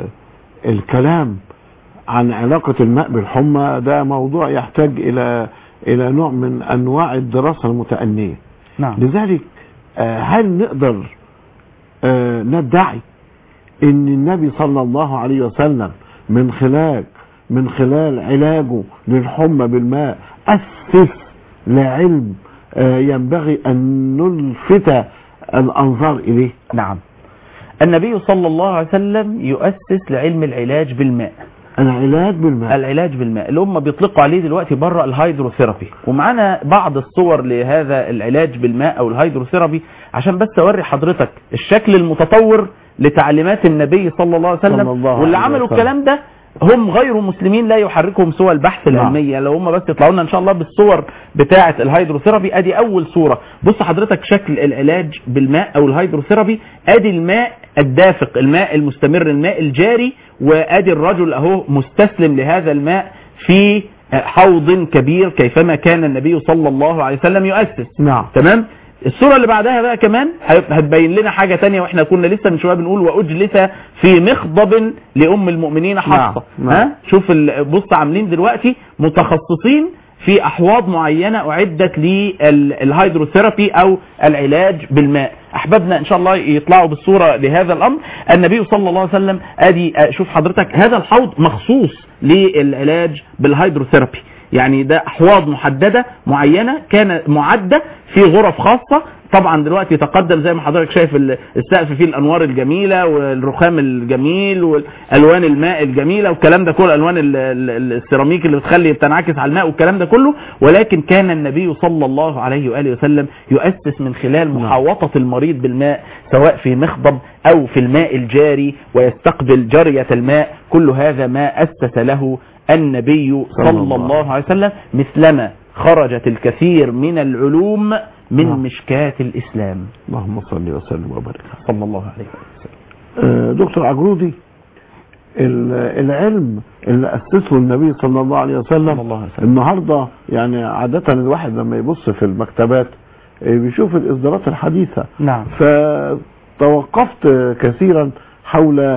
الكلام عن علاقة الماء بالحمى ده موضوع يحتاج الى الى نوع من انواع الدراسة المتأنية. نعم. لذلك هل نقدر ندعي ان النبي صلى الله عليه وسلم من خلال من خلال علاجه للحمى بالماء أسس لعلم ينبغي أن نلفت الأنظار إليه؟ نعم. النبي صلى الله عليه وسلم يؤسس لعلم العلاج بالماء. العلاج بالماء العلاج بالماء اللي هم بيطلقوا عليه دلوقتي بره الهيدروثيرابي، ومعانا بعض الصور لهذا العلاج بالماء أو الهيدروثيرابي عشان بس أوري حضرتك الشكل المتطور لتعليمات النبي صلى الله عليه وسلم. واللي عملوا الكلام ده هم غير مسلمين لا يحركهم سوى البحث العلمية. لو هم بس يطلعوا لنا ان شاء الله بالصور بتاعة الهيدروثيرابي. ادي اول صورة، بص حضرتك شكل العلاج بالماء او الهيدروثيرابي. ادي الماء الدافق، الماء المستمر، الماء الجاري، وادي الرجل اهو مستسلم لهذا الماء في حوض كبير كيفما كان النبي صلى الله عليه وسلم يؤسس. نعم. تمام. الصورة اللي بعدها بقى كمان هتبين لنا حاجة تانية، واحنا كنا لسه من شوية بنقول وأجلس في مخضب لأم المؤمنين حفصة. نعم. ها شوف بص عاملين دلوقتي متخصصين في أحواض معينة أعدت للهيدروثيرابي أو العلاج بالماء. أحبابنا إن شاء الله يطلعوا بالصورة لهذا الأمر. النبي صلى الله عليه وسلم أدي شوف حضرتك هذا الحوض مخصوص للعلاج بالهيدروثيرابي، يعني ده أحواض محددة معينة كان معدة في غرف خاصة. طبعا دلوقتي تقدم زي ما حضرتك شايف السقف فيه الأنوار الجميلة والرخام الجميل والألوان الماء الجميلة والكلام ده كله، ألوان السيراميك اللي بتخلي بتنعكس على الماء والكلام ده كله. ولكن كان النبي صلى الله عليه وآله وسلم يؤسس من خلال محاوطة المريض بالماء سواء في مخضب أو في الماء الجاري ويستقبل جرية الماء. كل هذا ما أسس له النبي صلى الله عليه وسلم، مثلما خرجت الكثير من العلوم من نعم. مشكاة الإسلام. اللهم صل وسلم وبارك صلى الله عليه وسلم. دكتور عجرودي، العلم اللي أسسه النبي صلى الله عليه وسلم, الله عليه وسلم. النهاردة يعني عادة الواحد لما يبص في المكتبات بيشوف الإصدارات الحديثة. نعم. فتوقفت كثيرا حول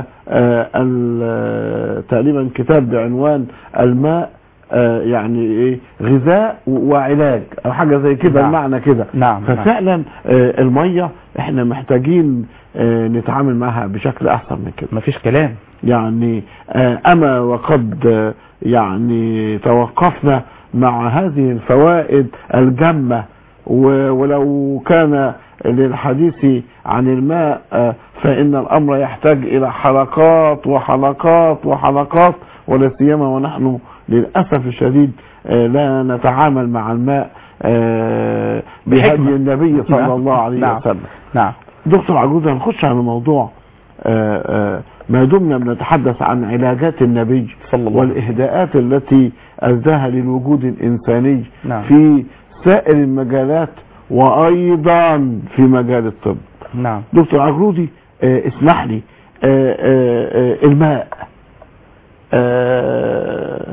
تقريبا كتاب بعنوان الماء يعني ايه غذاء وعلاج او حاجة زي كده. نعم. المعنى كده. نعم. ففعلا المية احنا محتاجين نتعامل معها بشكل احسن من كده. مفيش كلام. يعني اما وقد يعني توقفنا مع هذه الفوائد الجمة، ولو كان للحديث عن الماء فإن الأمر يحتاج إلى حلقات وحلقات وحلقات، ولا سيما ونحن للأسف الشديد لا نتعامل مع الماء بهدي النبي صلى الله عليه نعم. وسلم. نعم. دكتور عجوز، هنخش على موضوع ما دمنا بنتحدث عن علاجات النبي صلى الله والإهداءات التي أهداها للوجود الإنساني. نعم. في سائر المجالات وأيضا في مجال الطب. نعم. دكتور عجرودي، آه اسمح لي، آه آه الماء آه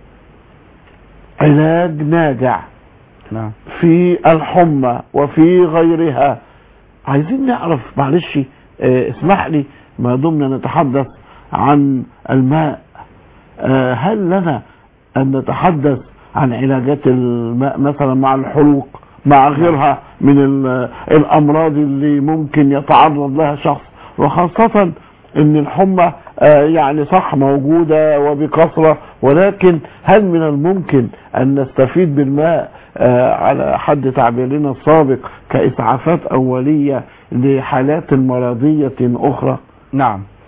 علاج ناجع. نعم. في الحمى وفي غيرها. عايزين نعرف معلش، آه اسمح لي، ما دمنا نتحدث عن الماء، آه هل لنا أن نتحدث عن علاجات الماء مثلا مع الحروق مع غيرها من الأمراض اللي ممكن يتعرض لها شخص، وخاصة ان الحمى يعني صح موجودة وبكثرة، ولكن هل من الممكن ان نستفيد بالماء على حد تعبيرنا السابق كإسعافات أولية لحالات مرضية أخرى؟ نعم.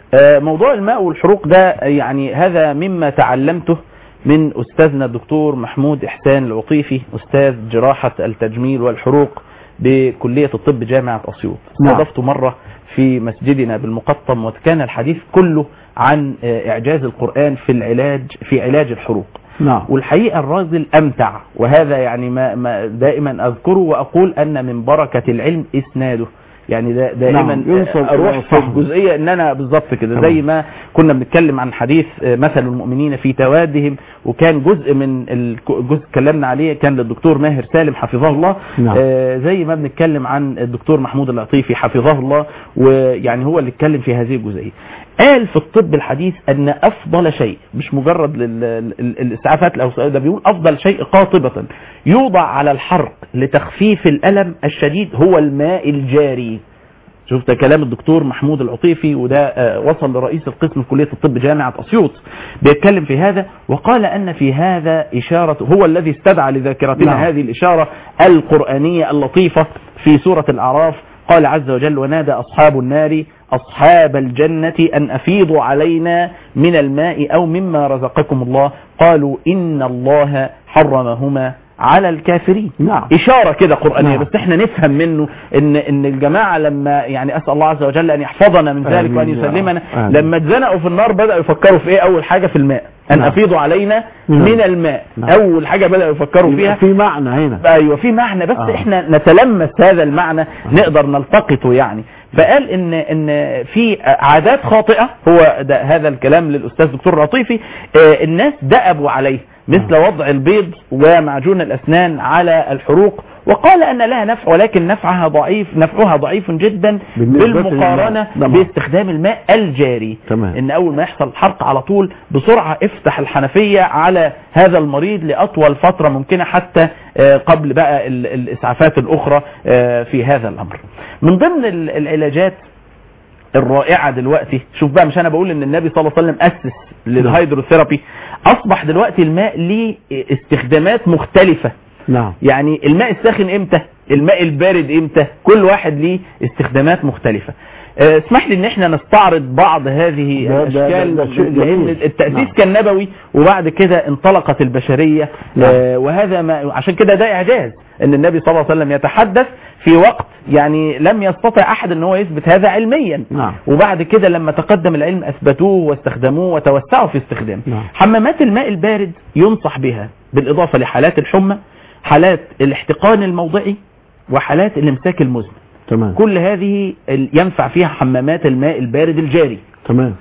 موضوع الماء والحروق ده يعني هذا مما تعلمته من أستاذنا الدكتور محمود إحسان العطيفي، أستاذ جراحة التجميل والحروق بكلية الطب جامعة أسيوط. استضفته مرة في مسجدنا بالمقطم، وكان الحديث كله عن إعجاز القرآن في العلاج في علاج الحروق. نعم. والحقيقة الراجل أمتع، وهذا يعني ما, ما دائما أذكره وأقول أن من بركة العلم إسناده. يعني دا دائما نعم. اروح في الجزئيه ان انا بالظبط كده زي ما كنا بنتكلم عن حديث مثل المؤمنين في توادهم، وكان جزء من الجزء اتكلمنا عليه كان للدكتور ماهر سالم حفظه الله. نعم. آه زي ما بنتكلم عن الدكتور محمود العطيفي حفظه الله، ويعني هو اللي اتكلم في هذه الجزئيه. قال في الطب الحديث ان افضل شيء، مش مجرد الاسعافات او ده بيقول افضل شيء قاطبه يوضع على الحرق لتخفيف الالم الشديد هو الماء الجاري. شفت كلام الدكتور محمود العطيفي، وده آه وصل لرئيس القسم في كلية الطب جامعة أسيوط بيتكلم في هذا، وقال أن في هذا إشارة، هو الذي استدعى لذاكرتنا نعم. هذه الإشارة القرآنية اللطيفة في سورة الأعراف. قال عز وجل: ونادى أصحاب النار أصحاب الجنة أن أفيضوا علينا من الماء أو مما رزقكم الله قالوا إن الله حرمهما على الكافرين. نعم. إشارة كده قرآنية. نعم. بس احنا نفهم منه ان ان الجماعة لما يعني أسأل الله عز وجل أن يحفظنا من ذلك وأن يسلمنا، لما اتزنقوا في النار بدأوا يفكروا في ايه؟ أول حاجة في الماء، أن نعم. أفيضوا علينا نعم. من الماء. نعم. أول حاجة بدأوا يفكروا فيها في معنى هنا. أيوة في معنى، بس آه. احنا نتلمس هذا المعنى، آه. نقدر نلتقطه يعني. فقال ان ان في عادات خاطئة، هو ده هذا الكلام للأستاذ دكتور العطيفي، اه الناس دأبوا عليه مثل وضع البيض ومعجون الأسنان على الحروق، وقال أن لها نفع ولكن نفعها ضعيف نفعها ضعيف جدا بالمقارنة باستخدام الماء الجاري. تمام. إن أول ما يحصل حرق على طول بسرعة افتح الحنفية على هذا المريض لأطول فترة ممكنة حتى قبل بقى الإسعافات الأخرى في هذا الأمر. من ضمن العلاجات الرائعة دلوقتي، شوف بقى، مش أنا بقول إن النبي صلى الله عليه وسلم أسس للهيدروثيرابي، أصبح دلوقتي الماء ليه استخدامات مختلفة. نعم. يعني الماء الساخن امتى، الماء البارد امتى، كل واحد ليه استخدامات مختلفة. اسمح لي ان احنا نستعرض بعض هذه الاشكال، لان التأسيس نعم. كان نبوي وبعد كده انطلقت البشرية. نعم. آه وهذا ما عشان كده ده اعجاز ان النبي صلى الله عليه وسلم يتحدث في وقت يعني لم يستطع احد ان هو يثبت هذا علميا. نعم. وبعد كده لما تقدم العلم اثبتوه واستخدموه وتوسعوا في استخدامه. نعم. حمامات الماء البارد ينصح بها بالاضافة لحالات الحمى، حالات الاحتقان الموضعي، وحالات الامساك المزمن. تمام. كل هذه ينفع فيها حمامات الماء البارد الجاري. تمام.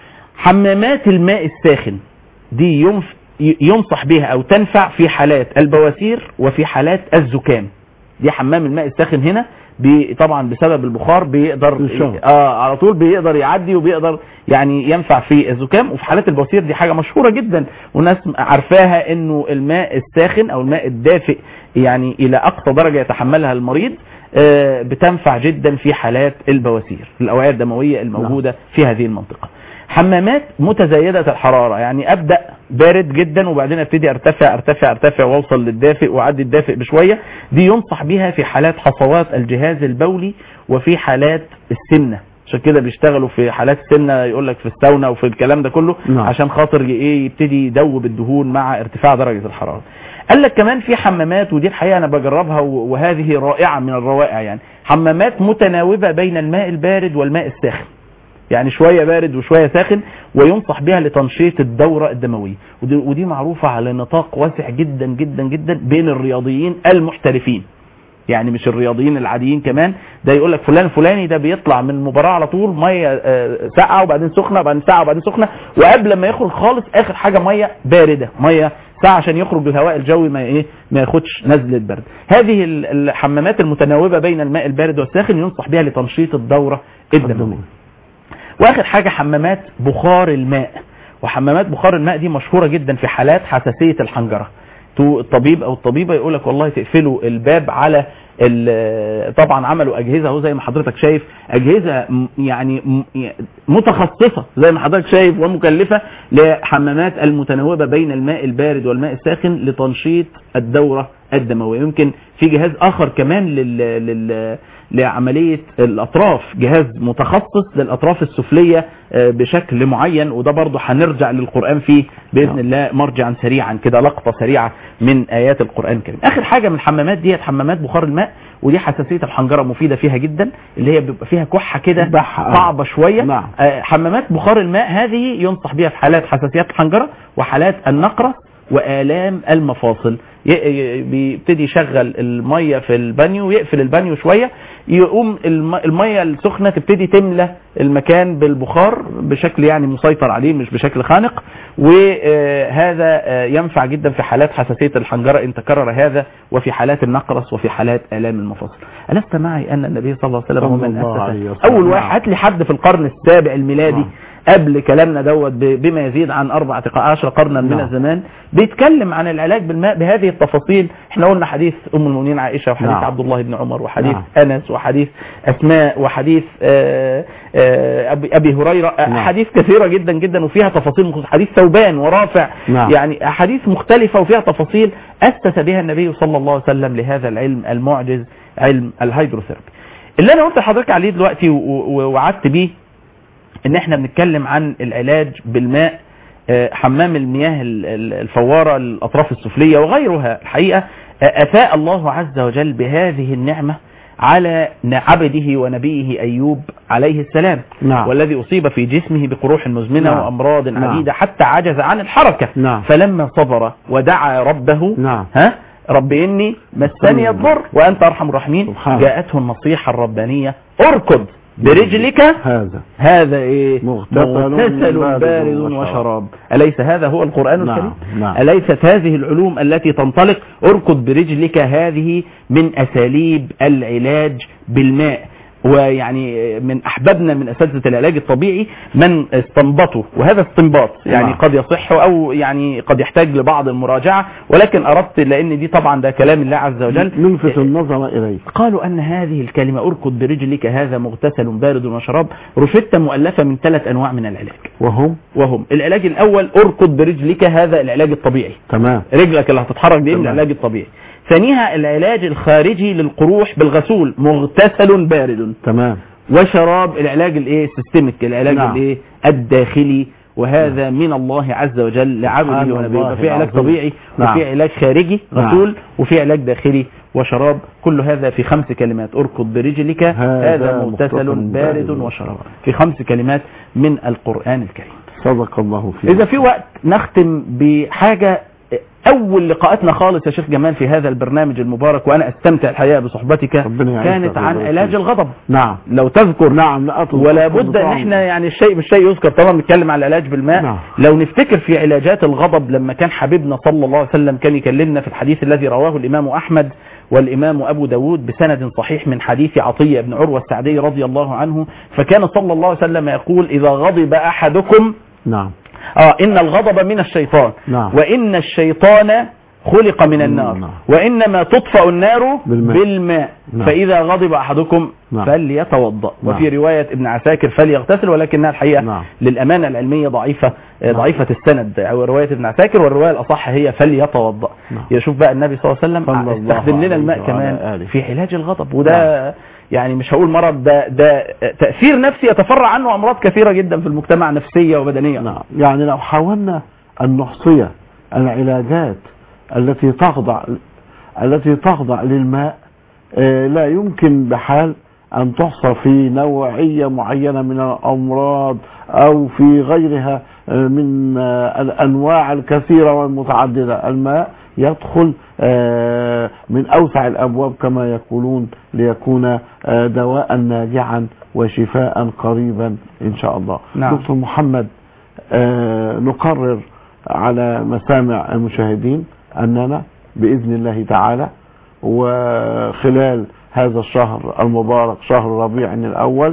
حمامات الماء الساخن دي ينف... ينصح بها او تنفع في حالات البواسير وفي حالات الزكام. دي حمام الماء الساخن هنا بي... طبعا بسبب البخار بيقدر اه على طول بيقدر يعدي وبيقدر يعني ينفع في الزكام. وفي حالات البواسير دي حاجة مشهورة جدا والناس عارفاها، انه الماء الساخن او الماء الدافئ يعني الى اقصى درجة يتحملها المريض آه بتنفع جدا في حالات البواسير، الاوعية الدموية الموجودة في هذه المنطقة. حمامات متزايدة الحرارة، يعني ابدأ بارد جدا وبعدين ابتدي ارتفع ارتفع ارتفع واوصل للدافئ واعدي الدافئ بشوية. دي ينصح بها في حالات حصوات الجهاز البولي وفي حالات السمنة، عشان كده بيشتغلوا في حالات السمنة يقول لك في الساونا وفي الكلام ده كله. نعم. عشان خاطر ايه يبتدي يدوب الدهون مع ارتفاع درجة الحرارة. قال لك كمان في حمامات، ودي الحقيقة انا بجربها وهذه رائعة من الروائع، يعني حمامات متناوبة بين الماء البارد والماء الساخن، يعني شوية بارد وشوية ساخن، وينصح بها لتنشيط الدورة الدموية. ودي, ودي معروفة على نطاق واسع جدا جدا جدا بين الرياضيين المحترفين، يعني مش الرياضيين العاديين كمان. ده يقول لك فلان فلاني ده بيطلع من المباراة على طول مية ساقعة وبعدين سخنة وبعدين ساقعة وبعدين سخنة، وقبل ما يخرج خالص اخر حاجة مية باردة مية ساعة عشان يخرج الهواء الجوي ما ايه ما ياخدش نزلة برد. هذه الحمامات المتناوبة بين الماء البارد والساخن ينصح بها لتنشيط الدورة الدموية. واخر حاجة حمامات بخار الماء. وحمامات بخار الماء دي مشهورة جدا في حالات حساسية الحنجرة. الطبيب او الطبيبة يقول لك والله تقفلوا الباب على طبعا عملوا اجهزة اهو زي ما حضرتك شايف، اجهزة يعني متخصصة زي ما حضرتك شايف ومكلفة لحمامات المتناوبة بين الماء البارد والماء الساخن لتنشيط الدورة الدموية. يمكن في جهاز آخر كمان لل... لل... لعملية الأطراف، جهاز متخصص للأطراف السفلية بشكل معين، وده برضه هنرجع للقرآن فيه بإذن الله مرجعا سريعا كده، لقطة سريعة من آيات القرآن الكريم. آخر حاجة من الحمامات ديت حمامات بخار الماء، ودي حساسية الحنجرة مفيدة فيها جدا، اللي هي بيبقى فيها كحة كده صعبة شوية. نعم. حمامات بخار الماء هذه ينصح بها في حالات حساسيات الحنجرة وحالات النقرة وآلام المفاصل. بيبتدي يشغل المية في البانيو ويقفل البانيو شوية، يقوم المية السخنة تبتدي تملى المكان بالبخار بشكل يعني مسيطر عليه مش بشكل خانق، وهذا ينفع جدا في حالات حساسية الحنجرة إن تكرر هذا، وفي حالات النقرس وفي حالات آلام المفاصل. ألست معي أن النبي صلى الله عليه وسلم هو من أسس أول واحد؟ هات لي حد في القرن السابع الميلادي قبل كلامنا دوت بما يزيد عن أربعة عشر قرنا من الزمان بيتكلم عن العلاج بالماء بهذه التفاصيل. احنا قلنا حديث أم المؤمنين عائشة، وحديث نعم. عبد الله بن عمر، وحديث نعم. أنس، وحديث أسماء، وحديث آآ آآ أبي, أبي هريرة، نعم. حديث كثيرة جدا جدا وفيها تفاصيل مخصوصة، حديث ثوبان ورافع، نعم. يعني أحاديث مختلفة وفيها تفاصيل أسس بها النبي صلى الله عليه وسلم لهذا العلم المعجز، علم الهيدروثيرابي. اللي أنا قلت لحضرتك عليه دلوقتي ووعدت بيه ان احنا بنتكلم عن العلاج بالماء، حمام المياه الفوارة الأطراف السفلية وغيرها. الحقيقة أفاء الله عز وجل بهذه النعمة على عبده ونبيه أيوب عليه السلام، نعم. والذي أصيب في جسمه بقروح مزمنة، نعم. وأمراض نعم. عديدة حتى عجز عن الحركة، نعم. فلما صبر ودعا ربه، نعم. ها رب إني مسني الضر وأنت أرحم الراحمين، جاءته النصيحة الربانية اركض برجلك هذا هذا ايه مغتسل بارد وشراب. أليس هذا هو القرآن نعم الكريم؟ نعم. أليست هذه العلوم التي تنطلق اركض برجلك هذه من أساليب العلاج بالماء؟ ويعني من أحبابنا من أساتذة العلاج الطبيعي من استنبطوا، وهذا استنباط يعني نعم. قد يصح أو يعني قد يحتاج لبعض المراجعة، ولكن أردت لأن دي طبعا ده كلام الله عز وجل نلفت النظر إليه. قالوا أن هذه الكلمة اركض برجلك هذا مغتسل بارد وشراب روشتة مؤلفة من ثلاث أنواع من العلاج، وهم وهم العلاج الأول اركض برجلك هذا العلاج الطبيعي، تمام، رجلك اللي هتتحرك دي العلاج الطبيعي. ثانيها العلاج الخارجي للقروح بالغسول مغتسل بارد، تمام، وشراب العلاج الايه السيستميك، العلاج نعم. الايه الداخلي، وهذا نعم. من الله عز وجل لعبده ونبيه. في علاج طبيعي نعم. وفي علاج خارجي غسول نعم. وفي علاج داخلي وشراب. كل هذا في خمس كلمات، اركض برجلك هذا مغتسل بارد وشراب، في خمس كلمات من القرآن الكريم. صدق الله فيه. إذا في وقت نختم بحاجة أول لقاءاتنا خالص يا شيخ جمال في هذا البرنامج المبارك، وأنا أستمتع الحقيقة بصحبتك، كانت عن علاج الغضب. نعم لو تذكر. نعم لا ولا بد أن احنا يعني الشيء بالشيء يذكر، طبعا نتكلم عن العلاج بالماء. نعم. لو نفتكر في علاجات الغضب لما كان حبيبنا صلى الله عليه وسلم كان يكلمنا في الحديث الذي رواه الإمام أحمد والإمام أبو داود بسند صحيح من حديث عطية بن عروة السعدي رضي الله عنه، فكان صلى الله عليه وسلم يقول إذا غضب أحدكم نعم آه إن الغضب من الشيطان، نعم. وإن الشيطان خلق من النار، نعم. وإنما تطفأ النار بالماء, بالماء. نعم. فإذا غضب أحدكم نعم. فليتوضأ، نعم. وفي رواية ابن عساكر فليغتسل، ولكنها الحقيقة نعم. للأمانة العلمية ضعيفة، نعم. ضعيفة السند، أو رواية ابن عساكر، والرواية الأصح هي فليتوضأ. نعم. يشوف بقى النبي صلى الله عليه وسلم استخدم لنا الماء كمان في علاج الغضب، وده نعم. يعني مش هقول مرض، ده, ده تأثير نفسي يتفرع عنه أمراض كثيرة جدا في المجتمع نفسية وبدنية. نعم. يعني لو حاولنا أن نحصي العلاجات التي تخضع التي تخضع للماء لا يمكن بحال أن تحصى في نوعية معينة من الأمراض أو في غيرها من الأنواع الكثيرة والمتعددة. الماء يدخل من أوسع الأبواب كما يقولون ليكون دواء ناجعا وشفاء قريبا إن شاء الله. نعم. دكتور محمد، نقرر على مسامع المشاهدين أننا بإذن الله تعالى وخلال هذا الشهر المبارك شهر ربيع الأول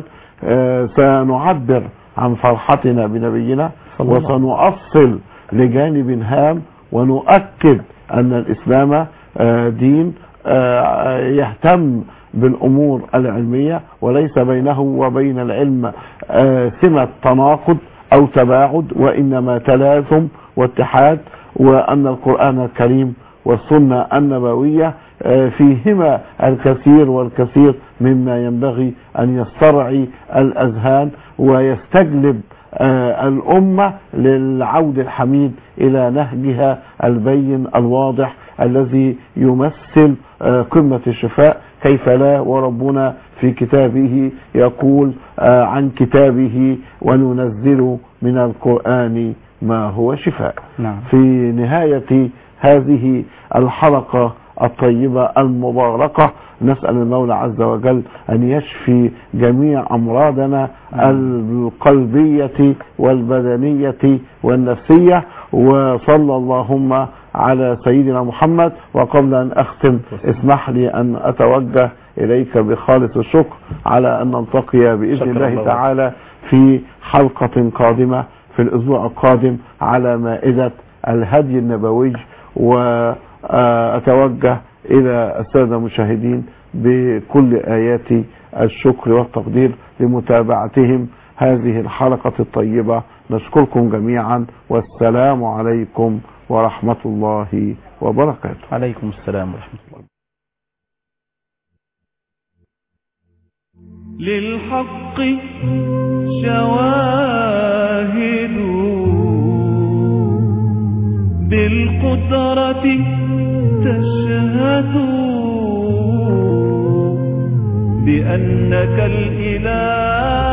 سنعبر عن فرحتنا بنبينا، وسنؤصل لجانب هام ونؤكد أن الإسلام دين يهتم بالأمور العلمية، وليس بينه وبين العلم سمة تناقض أو تباعد، وإنما تلازم واتحاد، وأن القرآن الكريم والسنة النبوية فيهما الكثير والكثير مما ينبغي أن يسترعي الأذهان ويستجلب الأمة للعود الحميد إلى نهجها البين الواضح الذي يمثل قمة الشفاء. كيف لا، وربنا في كتابه يقول عن كتابه وننزل من القرآن ما هو شفاء. نعم. في نهاية هذه الحلقة الطيبة المباركة نسأل المولى عز وجل أن يشفي جميع أمراضنا القلبية والبدنية والنفسية، وصلى اللهم على سيدنا محمد. وقبل أن أختم اسمح لي أن أتوجه إليك بخالص الشكر على أن نلتقي بإذن الله, الله تعالى في حلقة قادمة في الأسبوع القادم على مائدة الهدي النبوي، وأتوجه إلى السادة المشاهدين بكل آيات الشكر والتقدير لمتابعتهم هذه الحلقة الطيبة. نشكركم جميعا، والسلام عليكم ورحمة الله وبركاته. عليكم السلام ورحمة الله. للحق شواهد بالقدرة تشهد بأنك الإله